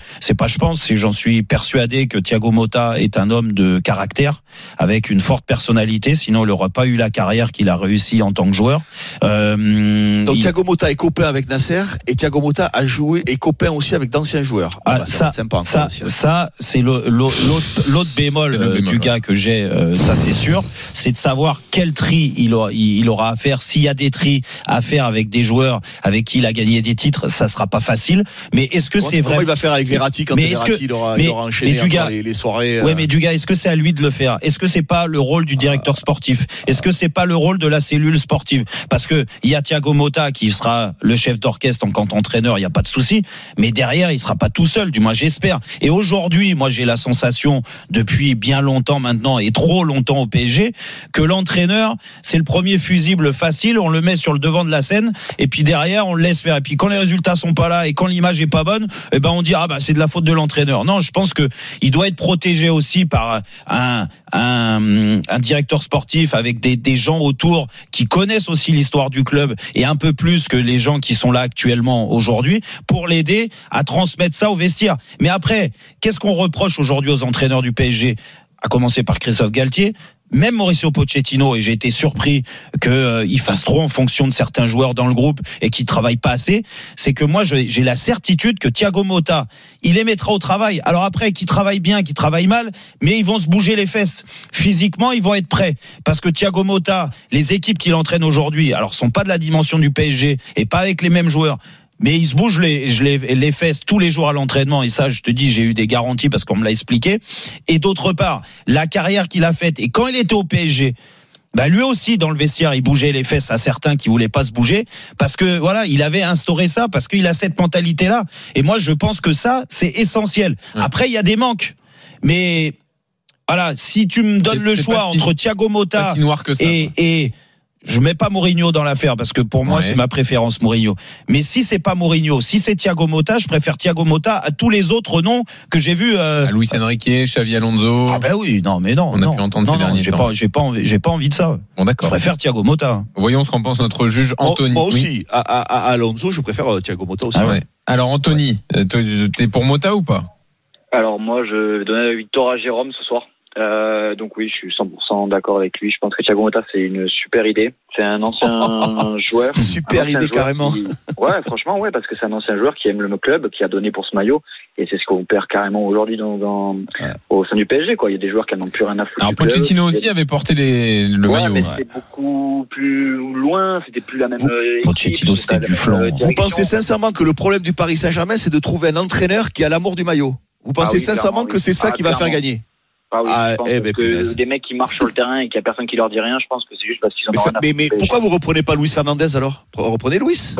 j'en suis persuadé que Thiago Motta est un homme de caractère avec une forte personnalité, sinon il n'aurait pas eu la carrière qu'il a réussi en tant que joueur.
Donc Thiago Motta est copain avec Nasser, et Thiago Motta a joué et copain aussi avec d'anciens joueurs.
Ça c'est l'autre bémol du gars que j'ai, ça c'est sûr, c'est de savoir quel tri il aura à faire. S'il y a des tris à faire avec des joueurs avec qui il a gagné des titres, ça sera pas facile. Mais est-ce que c'est vrai?
Comment il va faire avec Verratti quand Verratti il aura enchaîné les soirées?
Ouais, mais Dugas, est-ce que c'est à lui de le faire? Est-ce que c'est pas le rôle du directeur sportif? Est-ce que c'est pas le rôle de la cellule sportive? Parce que il y a Thiago Motta qui sera le chef d'orchestre en tant qu'entraîneur, il y a pas de souci. Mais derrière, il sera pas tout seul, du moins j'espère. Et aujourd'hui, moi j'ai la sensation depuis bien longtemps maintenant, et trop longtemps au PSG, que l'entraîneur c'est le premier fusible facile, on le met sur le devant de la scène, et puis derrière on le laisse faire. Et puis quand les résultats sont pas là et quand l'image est pas bonne, on dit c'est de la faute de l'entraîneur. Non, je pense que il doit être protégé aussi par un directeur sportif avec des gens autour qui connaissent aussi l'histoire du club, et un peu plus que les gens qui sont là actuellement aujourd'hui, pour l'aider à transmettre ça au vestiaire. Mais après, qu'est-ce qu'on reproche aujourd'hui aux entraîneurs du PSG, à commencer par Christophe Galtier? Même Mauricio Pochettino, et j'ai été surpris qu'il fasse trop en fonction de certains joueurs dans le groupe et qu'il travaille pas assez, c'est que moi j'ai la certitude que Thiago Motta, il les mettra au travail. Alors après, qu'il travaille bien, qu'il travaille mal, mais ils vont se bouger les fesses. Physiquement, ils vont être prêts. Parce que Thiago Motta, les équipes qu'il entraîne aujourd'hui, alors sont pas de la dimension du PSG et pas avec les mêmes joueurs, mais il se bouge les fesses tous les jours à l'entraînement, et ça, je te dis, j'ai eu des garanties parce qu'on me l'a expliqué. Et d'autre part, la carrière qu'il a faite, et quand il était au PSG, lui aussi dans le vestiaire, il bougeait les fesses à certains qui voulaient pas se bouger, parce que voilà, il avait instauré ça, parce qu'il a cette mentalité-là. Et moi, je pense que ça, c'est essentiel. Après, il y a des manques, mais si tu me donnes le choix entre Thiago Motta et je mets pas Mourinho dans l'affaire parce que pour moi c'est ma préférence, Mourinho. Mais si c'est pas Mourinho, si c'est Thiago Motta, je préfère Thiago Motta à tous les autres noms que j'ai vus.
À Luis Enrique, Xavi Alonso.
Oui, non.
On a pu entendre ces derniers temps.
J'ai pas envie de ça.
Bon, d'accord.
Je préfère Thiago Motta.
Voyons ce qu'en pense notre juge Anthony.
Moi aussi, à Alonso, je préfère Thiago Motta aussi.
Alors Anthony, t'es pour Motta ou pas?
Alors moi, je vais donner la victoire à Jérôme ce soir. Donc oui, je suis 100% d'accord avec lui. Je pense que Thiago Motta, c'est une super idée. C'est un ancien joueur.
Super idée, carrément.
Ouais, franchement, parce que c'est un ancien joueur qui aime le club, qui a donné pour ce maillot. Et c'est ce qu'on perd carrément aujourd'hui au sein du PSG, quoi. Il y a des joueurs qui n'en ont plus rien à foutre.
Alors Pochettino aussi avait porté le maillot.
Mais c'était beaucoup plus loin, c'était plus la même
Pochettino, c'était du flanc.
Vous pensez sincèrement que le problème du Paris Saint-Germain, c'est de trouver un entraîneur qui a l'amour du maillot? Vous pensez sincèrement que c'est ça qui va faire gagner?
Je pense que des mecs qui marchent sur le terrain et qu'il n'y a personne qui leur dit rien, je pense que c'est juste parce qu'ils ont
mais pourquoi vous reprenez pas Luis Fernandez alors? Reprenez Luis.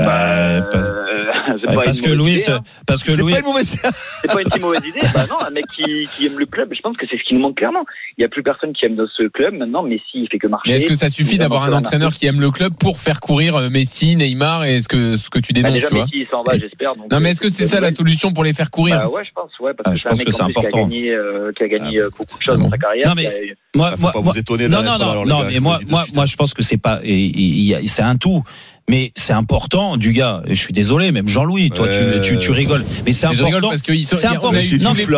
Parce que Luis, c'est pas une
mauvaise idée. C'est pas une si mauvaise idée. Non, un mec qui aime le club, je pense que c'est ce qui nous manque clairement. Il y a plus personne qui aime ce club maintenant. Messi, il fait que marcher.
Mais est-ce que ça suffit d'avoir un entraîneur qui aime le club pour faire courir Messi, Neymar, et ce que tu dénonces,
déjà,
tu vois?
Messi, il s'en va, j'espère. Donc,
non, mais est-ce que c'est ça la solution pour les faire courir?
Ouais, je pense, parce que je pense que c'est important. Qui a gagné beaucoup de choses dans sa carrière.
Non, mais moi, vous étonner. Non, mais moi, je pense que c'est pas, c'est un tout. Mais c'est important, du gars. Je suis désolé, même Jean-Louis, toi, tu rigoles. Mais c'est important. Je rigole parce
c'est important. Non, c'est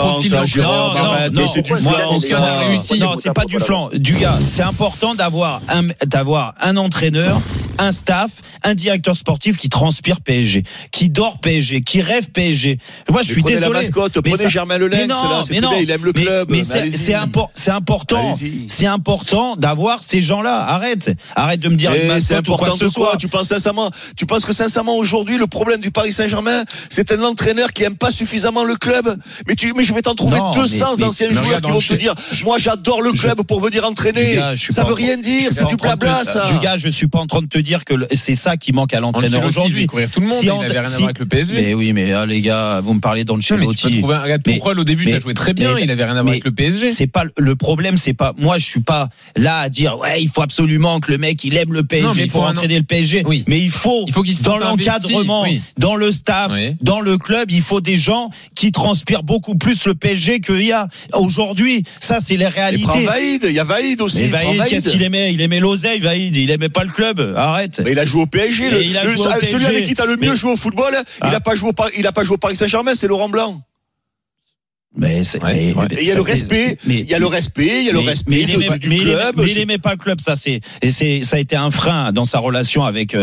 du flan.
Non, c'est pas du flan. Du gars, c'est important d'avoir un entraîneur un staff, un directeur sportif qui transpire PSG, qui dort PSG, qui rêve PSG. Moi, je suis désolé.
La mascotte, prenez Germain Lelenx, c'est bien, il aime le club.
Mais c'est important. C'est important d'avoir ces gens-là. Arrête de me dire une mascotte ou quoi que ce soit.
Tu penses que sincèrement aujourd'hui, le problème du Paris Saint-Germain, c'est un entraîneur qui aime pas suffisamment le club. Mais je vais t'en trouver 200 anciens joueurs qui vont te dire, moi j'adore le club pour venir entraîner. Ça veut rien dire, c'est du blabla ça.
Du gars, je suis pas en train de te dire que c'est ça qui manque à l'entraîneur aujourd'hui.
Tout le monde, il avait rien à voir avec le PSG.
Mais oui, mais les gars, vous me parlez d'Ancelotti.
Regarde, Tourelle au début, ça jouait très bien, il avait rien à voir avec le PSG.
C'est pas le problème, c'est pas moi, je suis pas là à dire il faut absolument que le mec il aime le PSG pour entraîner le PSG.
Oui.
Mais il faut
qu'il
dans l'encadrement, dans le staff, dans le club, il faut des gens qui transpirent beaucoup plus le PSG qu'il y a aujourd'hui. Ça, c'est les réalités.
Il y a Vaïd aussi.
Mais Vaïd, qu'est-ce qu'il aimait? Il aimait l'oseille, Vaïd. Il aimait pas le club. Arrête.
Mais il a joué au PSG. Celui avec qui t'as le mieux joué au football, il a pas joué au Paris Saint-Germain, c'est Laurent Blanc.
Mais
il y a le respect, il y a le respect du club.
Mais il aimait pas le club, ça a été un frein dans sa relation avec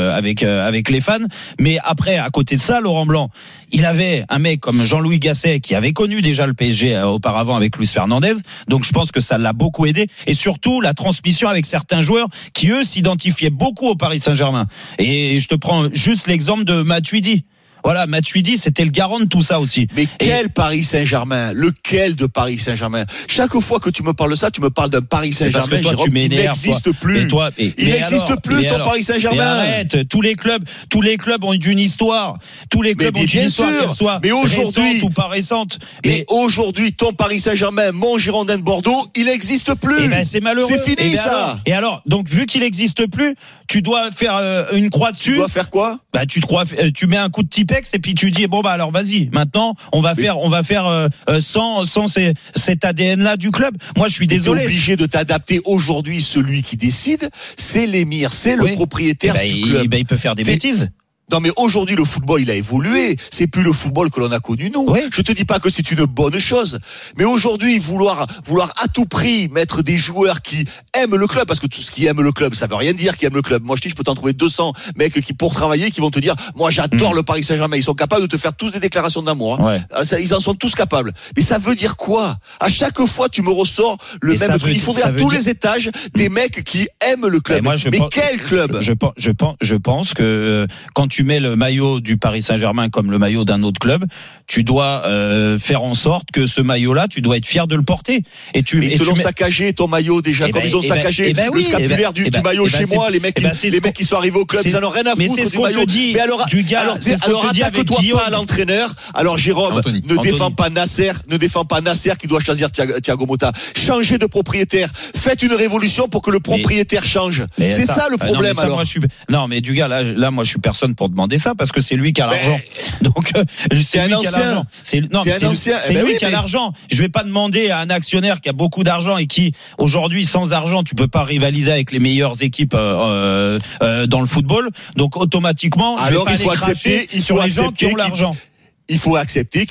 les fans. Mais après, à côté de ça, Laurent Blanc, il avait un mec comme Jean-Louis Gasset qui avait connu déjà le PSG auparavant avec Luis Fernandez. Donc je pense que ça l'a beaucoup aidé. Et surtout la transmission avec certains joueurs qui eux s'identifiaient beaucoup au Paris Saint-Germain. Et je te prends juste l'exemple de Matuidi. Voilà, Matuidi, c'était le garant de tout ça aussi.
Mais quel Paris Saint-Germain? Lequel de Paris Saint-Germain? Chaque fois que tu me parles de ça, tu me parles d'un Paris Saint-Germain,
Jérôme, qui
n'existe plus. Il n'existe plus, ton Paris Saint-Germain. Mais
arrête, tous les clubs ont une histoire. Tous les clubs ont une histoire, qu'elle soit récente ou pas récente.
Mais aujourd'hui, ton Paris Saint-Germain, mon Girondin de Bordeaux, il n'existe plus.
Et ben, c'est malheureux.
C'est fini, ça.
Et alors, donc, vu qu'il n'existe plus, tu dois faire une croix dessus.
Tu dois faire quoi?
Bah, tu mets un coup de Tipex et puis tu dis bon bah alors vas-y, maintenant on va faire sans cet ADN là du club. Moi je suis désolé.
Tu es obligé de t'adapter aujourd'hui. Celui qui décide, c'est l'émir, c'est le propriétaire du club.
Il peut faire des bêtises.
Non mais aujourd'hui le football il a évolué, c'est plus le football que l'on a connu nous. Je te dis pas que c'est une bonne chose, mais aujourd'hui vouloir à tout prix mettre des joueurs qui aiment le club, parce que tout ce qui aime le club ça veut rien dire qui aime le club. Moi je peux t'en trouver 200 mecs qui pour travailler qui vont te dire moi j'adore le Paris Saint-Germain, ils sont capables de te faire tous des déclarations d'amour. Ils en sont tous capables. Mais ça veut dire quoi? À chaque fois tu me ressors le même truc. Il faudrait à tous les étages des mecs qui aiment le club. Mais quel club?
Je pense que quand tu mets le maillot du Paris Saint-Germain comme le maillot d'un autre club, tu dois faire en sorte que ce maillot-là, tu dois être fier de le porter.
Ils te l'ont saccagé ton maillot déjà, comme ils ont saccagé le scapulaire du maillot chez moi. Les mecs qui sont arrivés au club, ils en ont rien à foutre du maillot. Mais alors attaque-toi pas à l'entraîneur. Alors Jérôme, ne défends pas Nasser qui doit choisir Thiago Motta. Changez de propriétaire. Faites une révolution pour que le propriétaire change. C'est ça le problème alors.
Non mais du gars là moi je suis personne pour demander ça parce que c'est lui qui a l'argent. Donc c'est lui qui a l'argent. C'est lui qui a l'argent. Je vais pas demander à un actionnaire qui a beaucoup d'argent et qui aujourd'hui sans argent, tu peux pas rivaliser avec les meilleures équipes dans le football. Donc automatiquement,
alors il faut accepter
sur les gens qui ont l'argent.
Il faut accepter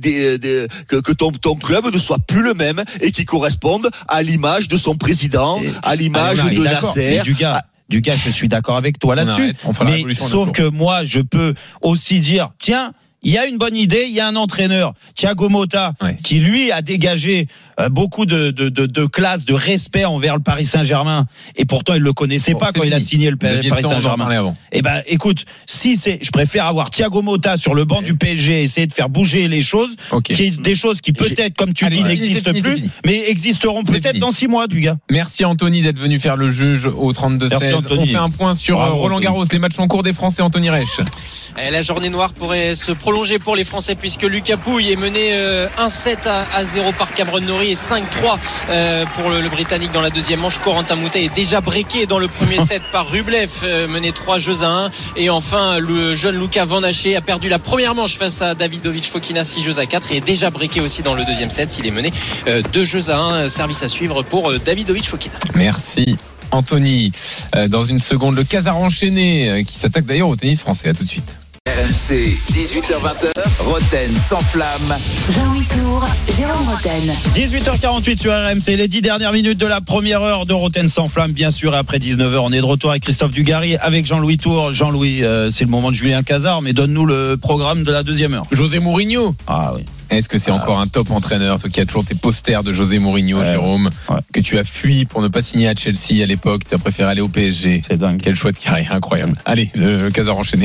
que ton club ne soit plus le même et qui corresponde à l'image de son président, à l'image de Nasser.
Du gars, je suis d'accord avec toi là-dessus. Mais sauf que moi, je peux aussi dire, tiens, il y a une bonne idée, il y a un entraîneur, Thiago Motta, qui lui a dégagé beaucoup de classe, de respect envers le Paris Saint-Germain. Et pourtant, il le connaissait pas quand il a signé le Paris Saint-Germain. Eh ben, écoute, je préfère avoir Thiago Motta sur le banc du PSG, essayer de faire bouger les choses, des choses qui peut-être, comme tu dis, n'existent plus, mais existeront peut-être dans 6 mois, du gars.
Merci Anthony d'être venu faire le juge au 32-16. On fait un point sur Roland Garros, les matchs en cours des Français. Anthony Reich.
La journée noire pourrait se prolonger pour les Français puisque Lucas Pouille est mené 1-7-0 par Cameron Norrie et 5-3 pour le Britannique dans la deuxième manche. Corentin Moutet est déjà breaké dans le premier set par Rublev, mené 3-1. Et enfin le jeune Luca Van Haché a perdu la première manche face à Davidovich Fokina 6-4 et est déjà breaké aussi dans le deuxième set. Il est mené 2-1. Service à suivre pour Davidovich Fokina.
Merci Anthony. Dans une seconde, le Khazar enchaîné qui s'attaque d'ailleurs au tennis français. À tout de suite.
RMC, 18h20, Roten sans flamme.
Jean-Louis Tour, Jérôme Roten.
18h48 sur RMC, les 10 dernières minutes de la première heure de Roten sans flamme, bien sûr. Et après 19h, on est de retour avec Christophe Dugarry, avec Jean-Louis Tour. Jean-Louis, c'est le moment de Julien Cazard, mais donne-nous le programme de la deuxième heure.
José Mourinho.
Ah oui.
Est-ce que c'est encore un top entraîneur, toi qui as toujours tes posters de José Mourinho, Jérôme, que tu as fui pour ne pas signer à Chelsea à l'époque, tu as préféré aller au PSG.
C'est dingue.
Quel choix de carrière incroyable. Allez, le Cazard enchaîné.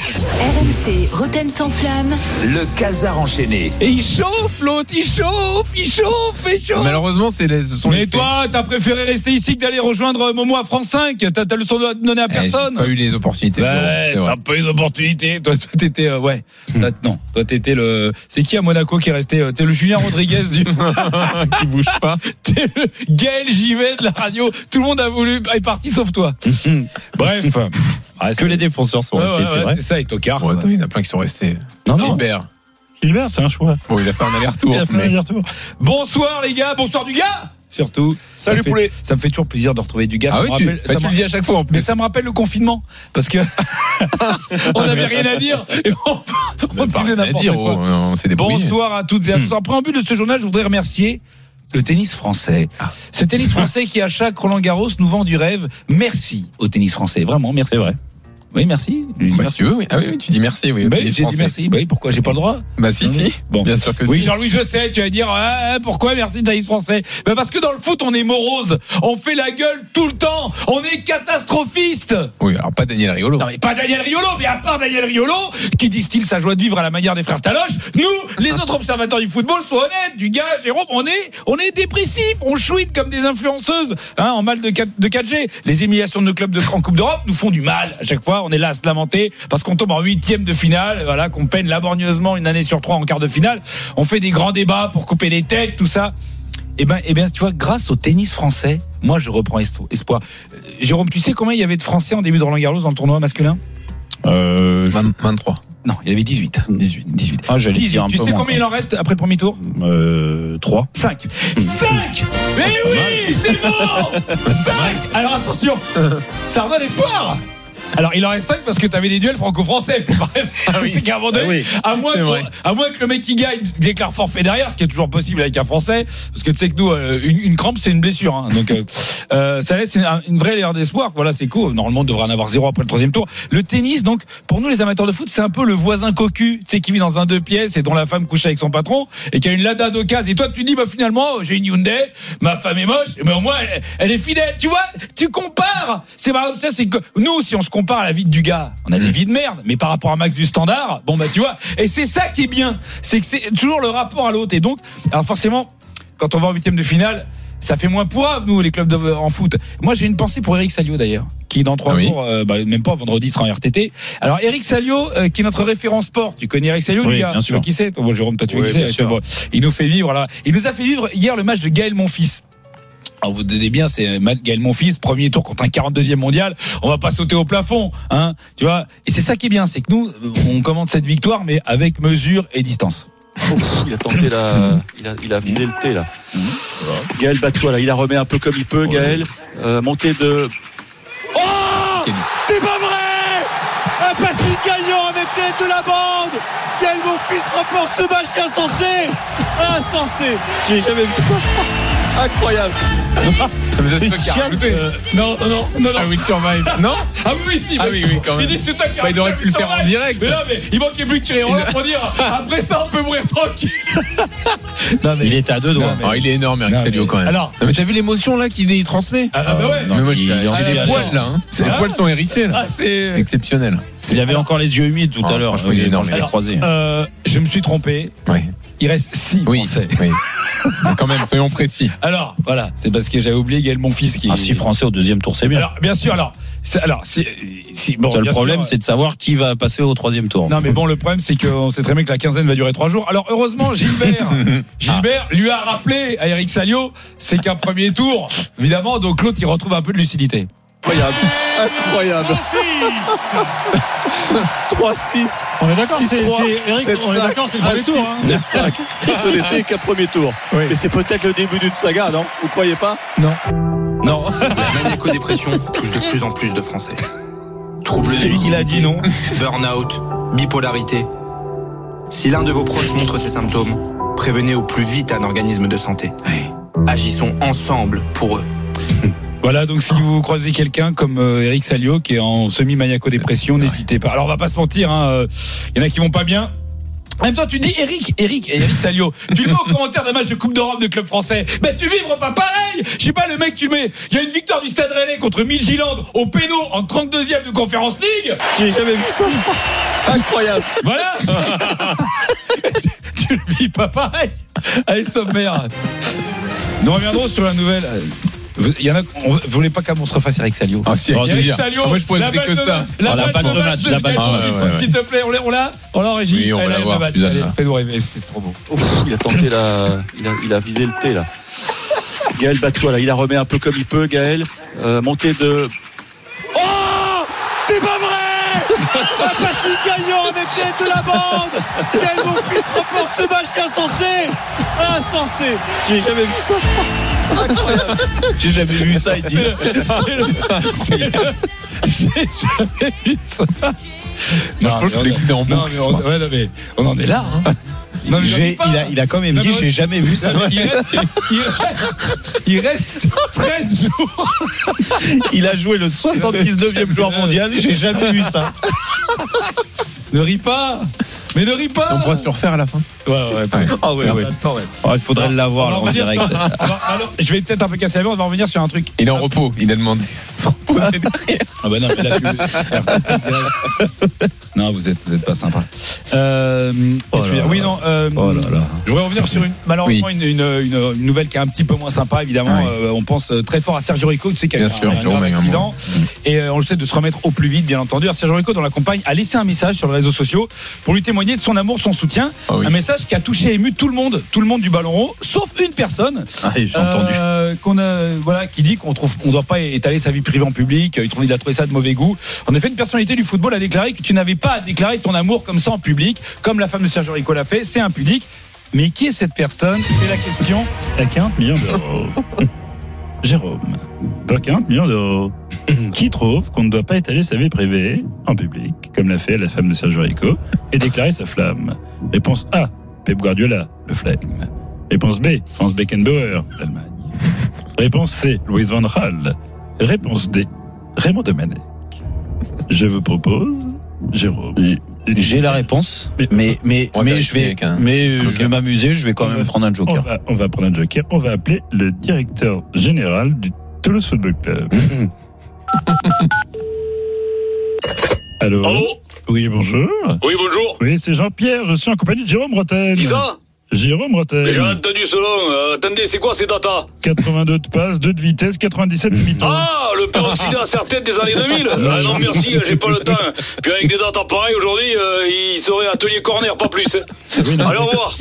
RMC, Roten sans flamme.
Le Casar enchaîné.
Et il chauffe l'autre, il chauffe.
Malheureusement,
Mais toi, t'as préféré rester ici que d'aller rejoindre Momo à France 5. T'as le son de donner à personne.
J'ai pas eu les opportunités.
T'as pas eu d'opportunités. Toi, t'étais, non. Toi, t'étais le. C'est qui à Monaco qui est resté? T'es le Julien Rodriguez du.
qui bouge pas.
T'es le Gaël Givet de la radio. Tout le monde est parti sauf toi. Bref.
Que les défenseurs sont restés, c'est vrai.
C'est ça, et Tocard.
Il y en a plein qui sont restés.
Non.
Gilbert,
c'est un choix.
Bon, il a fait un aller-retour.
Bonsoir les gars, bonsoir du gars. Surtout.
Salut poulet.
Ça me fait toujours plaisir de retrouver du gars.
Ah oui, tu le dis à chaque fois en plus.
Mais ça me rappelle le confinement. Parce que on n'avait rien à dire. Et on disait n'importe quoi.
On s'est débrouillé.
Bonsoir à toutes et à tous. En préambule de ce journal, je voudrais remercier le tennis français. Ce tennis français qui, à chaque Roland-Garros, nous vend du rêve. Merci au tennis français. Vraiment, merci.
C'est vrai.
Oui, merci.
Monsieur, oui. Ah oui, tu dis merci, oui.
J'ai dit merci. Bah oui, pourquoi j'ai pas le droit?
Bah si. Bon, bien sûr que
oui,
si.
Jean-Louis, je sais, tu vas dire pourquoi merci tennis français? Bah parce que dans le foot, on est morose. On fait la gueule tout le temps. On est catastrophiste.
Oui, alors pas Daniel Riolo.
Non, mais pas Daniel Riolo, mais à part Daniel Riolo, qui distille sa joie de vivre à la manière des frères Taloche, nous, les autres observateurs du football, sois honnête, du gars, Jérôme, on est dépressifs, on chouine comme des influenceuses, en mal de 4G. Les humiliations de nos clubs en Coupe d'Europe nous font du mal. À chaque fois, on est là à se lamenter parce qu'on tombe en 8e de finale, voilà, qu'on peine laborieusement une année sur 3 en quart de finale. On fait des grands débats pour couper les têtes, tout ça. Eh ben, tu vois, grâce au tennis français, moi, je reprends espoir. Jérôme, tu sais combien il y avait de Français en début de Roland-Garros dans le tournoi masculin?
23.
Non, il y avait 18.
Ah, j'allais
18.
dire un
Tu
peu
sais
moins,
combien il en reste après le premier tour?
3.
5. 5. Mais oui, c'est bon. 5. Alors attention, ça redonne espoir. Alors il en reste 5 parce que t'avais des duels franco-français. C'est qu'à un moment donné, à moins que le mec qui gagne déclare forfait derrière, ce qui est toujours possible avec un Français, parce que tu sais que nous, une crampe c'est une blessure, donc ça laisse une vraie lueur d'espoir. Voilà, c'est cool. Normalement, on devrait en avoir 0 après le 3e tour. Le tennis, donc pour nous les amateurs de foot, c'est un peu le voisin cocu, tu sais, qui vit dans un 2 pièces et dont la femme couche avec son patron et qui a une Lada d'occasion. Et toi, tu dis, finalement, j'ai une Hyundai, ma femme est moche, mais au moins elle est fidèle. Tu vois, tu compares. C'est par exemple ça, c'est que nous, si on se compare à la vie de du gars, on a des vies de merde, mais par rapport à Max du Standard, tu vois, et c'est ça qui est bien, c'est que c'est toujours le rapport à l'autre. Et donc, alors forcément, quand on va en 8e de finale, ça fait moins pourrave, nous, les clubs en foot. Moi, j'ai une pensée pour Eric Salio, d'ailleurs, qui dans 3 jours, même pas vendredi, sera en RTT. Alors, Eric Salio, qui est notre référent sport. Tu connais Eric Salio,
oui,
du gars? Tu vois qui c'est? Toi, Jérôme, toi, tu vois qui c'est? Il nous fait vivre, là. Il nous a fait vivre hier le match de Gaël Monfils. Alors vous donnez bien, c'est Gaël Monfils, premier tour contre un 42e mondial. On va pas sauter au plafond, tu vois. Et c'est ça qui est bien, c'est que nous, on commande cette victoire, mais avec mesure et distance.
Il a tenté il a visé le thé là. Gaël Batois là, il la remet un peu comme il peut. Gaël, montée de. Oh, c'est pas vrai! Un passing gagnant avec l'aide de la bande. Gaël Monfils remporte ce match insensé. J'ai jamais vu ça, je crois. Incroyable.
Non.
Ah oui, sur Vibe. Non?
Ah oui, si.
Ah oui, quand même. Il aurait pu le faire en direct.
Mais non, mais il manquait plus que Thierry Roland pour dire après ça, on peut mourir tranquille.
Il était à 2 doigts.
Il est énorme, Eric Salio, quand même. Alors, mais t'as vu l'émotion là qu'il transmet?
Ah bah ouais.
Mais moi, j'ai des poils là. Les poils sont hérissés là. C'est exceptionnel.
Il avait encore les yeux humides tout à l'heure.
Il est énorme.
Je me suis trompé.
Ouais.
Il reste 6 Français.
Oui. Quand même, soyons précis.
Alors, voilà, c'est parce que j'avais oublié Gaël Monfils qui.
6 Français au 2e tour, c'est bien.
Alors, bien sûr,
le problème, c'est de savoir qui va passer au 3e tour.
Non, mais bon, le problème, c'est qu'on sait très bien que la quinzaine va durer 3 jours. Alors, heureusement, Gilbert lui a rappelé à Eric Salio, c'est qu'un premier tour, évidemment, donc l'autre, il retrouve un peu de lucidité.
Incroyable. 3-6.
On est d'accord,
Eric, on est d'accord, c'est le premier tour. 7-5. Ce n'était qu'un premier tour. Oui. Mais c'est peut-être le début d'une saga, non? Vous croyez pas?
Non.
La maniaco-dépression touche de plus en plus de Français. Troubles de
il a dit non.
Burn-out,
bipolarité. Si l'un de vos proches montre ces symptômes, prévenez au plus vite un organisme de santé. Agissons ensemble pour eux.
Voilà, donc si vous croisez quelqu'un comme Eric Salio qui est en semi-maniaco-dépression, n'hésitez pas. Alors on va pas se mentir, y en a qui vont pas bien. En même temps, tu dis Eric Salio, tu le mets au commentaire d'un match de Coupe d'Europe de club français. Ben, tu vivres pas pareil. Je sais pas, le mec, tu le mets. Il y a une victoire du Stade Rennais contre Midtjylland au péno en 32e de Conference League.
J'ai jamais vu ça, je crois. Incroyable.
Voilà. Tu le vis pas pareil. Allez, sommaire. Nous reviendrons sur la nouvelle. Il y en a, vous voulez pas qu'on se refasse Eric Salio?
Ah si,
Eric Salio,
moi je pourrais dire que ça.
La balle de match, s'il te plaît, on l'a en régie.
Oui, on va l'avoir.
Allez, fais-nous rêver, c'est trop beau.
Il a tenté il a visé le T là. Gaël Batois là, il la remet un peu comme il peut, Gaël. Montée de. Oh, c'est pas vrai. Un passing gagnant avec l'aide de la bande. Quel beau fils remporte ce match insensé. J'ai jamais vu ça, je crois. Incroyable.
J'ai jamais vu ça, il dit.
J'ai jamais vu ça.
Non, je pense que je l'écoutais en boucle.
Non, mais on en est là. Non,
il a quand même dit j'ai jamais vu ça.
Il reste 13 jours.
Il a joué le 79e joueur mondial, j'ai jamais vu ça.
Ne ris pas. Mais ne ris pas.
On pourra se le refaire à la fin.
Ouais. Ah ouais. Il faudrait l'avoir là, en direct.
Alors, je vais peut-être un peu casser la main, on va revenir sur un truc.
Il est en repos, il a demandé. Sans poser derrière.
Ah bah non, mais là, non, vous êtes pas sympa. Oui, non. Je voudrais revenir sur malheureusement une nouvelle qui est un petit peu moins sympa, évidemment. On pense très fort à Sergio Rico, tu sais qu'il y a un accident. Et on le sait de se remettre au plus vite, bien entendu. Alors, Sergio Rico, dont la compagne, a laissé un message sur les réseaux sociaux pour lui témoigner de son amour, de son soutien. Un message qui a touché et ému tout le monde du ballon rond, sauf une personne.
J'ai entendu.
Qui dit qu'on doit pas étaler sa vie privée en public. Il a trouvé ça de mauvais goût. En effet, une personnalité du football a déclaré que tu n'avais pas à déclarer ton amour comme ça en public, comme la femme de Sergio Rico l'a fait. C'est impudique. Mais qui est cette personne? C'est la question. À 40 millions d'euros. Jérôme, pour 40 millions d'euros, qui trouve qu'on ne doit pas étaler sa vie privée en public, comme l'a fait la femme de Sergio Rico, et déclarer sa flamme? Réponse A, Pep Guardiola, le flegme. Réponse B, Franz Beckenbauer, l'Allemagne. Réponse C, Louis van Gaal. Réponse D, Raymond Domenech. Je vous propose, Jérôme.
J'ai la réponse, mais je vais m'amuser, je vais quand même prendre un joker.
On va prendre un joker. On va appeler le directeur général du Toulouse Football Club. Allô? Oui, bonjour.
Oui, bonjour.
Oui, c'est Jean-Pierre. Je suis en compagnie de Jérôme Bretagne.
Qui ça?
Jérôme Bretagne.
J'ai entendu ce nom. Attendez, c'est quoi ces datas?
82 de passe, 2 de vitesse, 97 de demi-tour.
Ah, le peroxydé incertain des années 2000. Ah non, merci, j'ai pas le temps. Puis avec des datas pareilles, aujourd'hui, il serait atelier corner, pas plus. Allez, au revoir.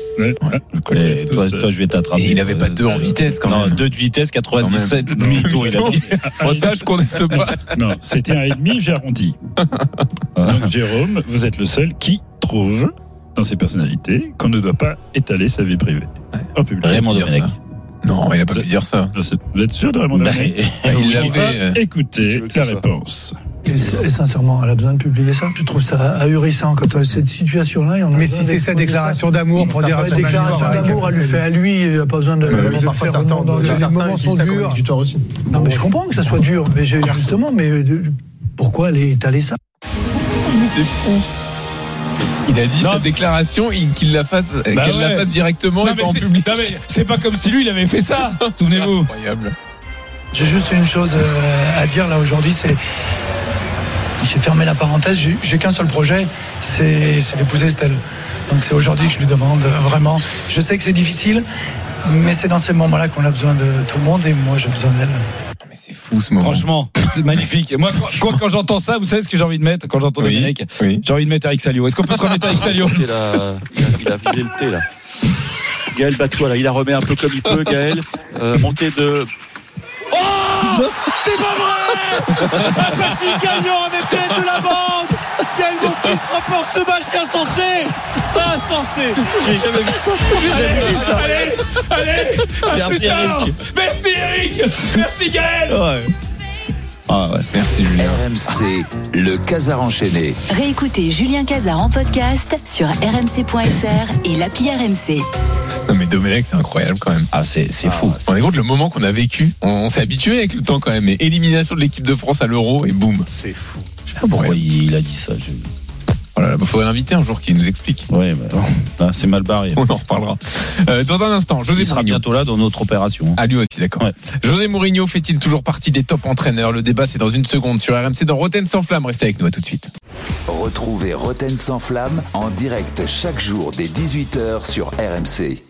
Toi, je vais t'attraper.
Il avait pas 2 en vitesse quand même.
2 de vitesse, 97 demi-tour, il a dit.
Ça, je conteste pas.
Non, c'était 1,5, j'ai arrondi. Donc, Jérôme, vous êtes le seul qui trouve dans ses personnalités qu'on ne doit pas étaler sa vie privée en public.
Raymond Domenech.
Non, il n'a pas pu dire ça.
Vous êtes sûr de Raymond Domenech?
Il l'avait.
Écoutez la réponse.
Et sincèrement, elle a besoin de publier ça. Je trouve ça ahurissant quand on a cette situation-là.
Mais si c'est sa déclaration d'amour pour dire à son
déclaration d'amour, elle le fait à lui. Il n'a pas besoin de le faire.
Les moments sont durs.
Non, mais je comprends que ça soit dur. Mais justement, pourquoi aller étaler ça?
C'est fou. Il a dit sa déclaration qu'il la fasse, qu'elle la fasse directement et pas en public.
Non mais c'est pas comme si lui il avait fait ça. Souvenez-vous.
Incroyable.
J'ai juste une chose à dire là aujourd'hui, c'est j'ai fermé la parenthèse. J'ai qu'un seul projet, c'est d'épouser Estelle. Donc c'est aujourd'hui que je lui demande vraiment. Je sais que c'est difficile, mais c'est dans ces moments-là qu'on a besoin de tout le monde et moi j'ai besoin d'elle.
Mais c'est fou ce moment.
Franchement, c'est magnifique. Moi, quand j'entends ça, vous savez ce que j'ai envie de mettre quand j'entends Domenech? J'ai envie de mettre Eric Salio. Est-ce qu'on peut se remettre Eric Salio?
Il a visé le T là. Gaël Batois là, il la remet un peu comme il peut, Gaël. Montée de. Oh, c'est pas vrai. Un passing gagnant avec l'aide de la bande. Quel beau fils remporte ce match insensé. J'ai jamais vu ça.
Allez. Merci Eric. Merci Eric. Merci Gaël.
Ah ouais.
Merci Julien.
RMC, le Casar enchaîné.
Réécoutez Julien Casar en podcast sur rmc.fr et l'appli RMC.
Non mais Domenech, c'est incroyable quand même.
Ah c'est fou.
On est compte le moment qu'on a vécu. On s'est habitué avec le temps quand même. Mais élimination de l'équipe de France à l'Euro et boum.
C'est fou.
Je sais pas pourquoi il a dit ça.
Voilà, faudrait l'inviter un jour qui nous explique.
Ouais, bah, c'est mal barré.
On en reparlera. Dans un instant, José
il sera
Mourinho.
bientôt là dans notre opération.
Ah, lui aussi, d'accord. Ouais. José Mourinho fait-il toujours partie des top entraîneurs? Le débat, c'est dans une seconde sur RMC dans Roten sans flamme. Restez avec nous, à tout de suite.
Retrouvez Roten sans flamme en direct chaque jour dès 18h sur RMC.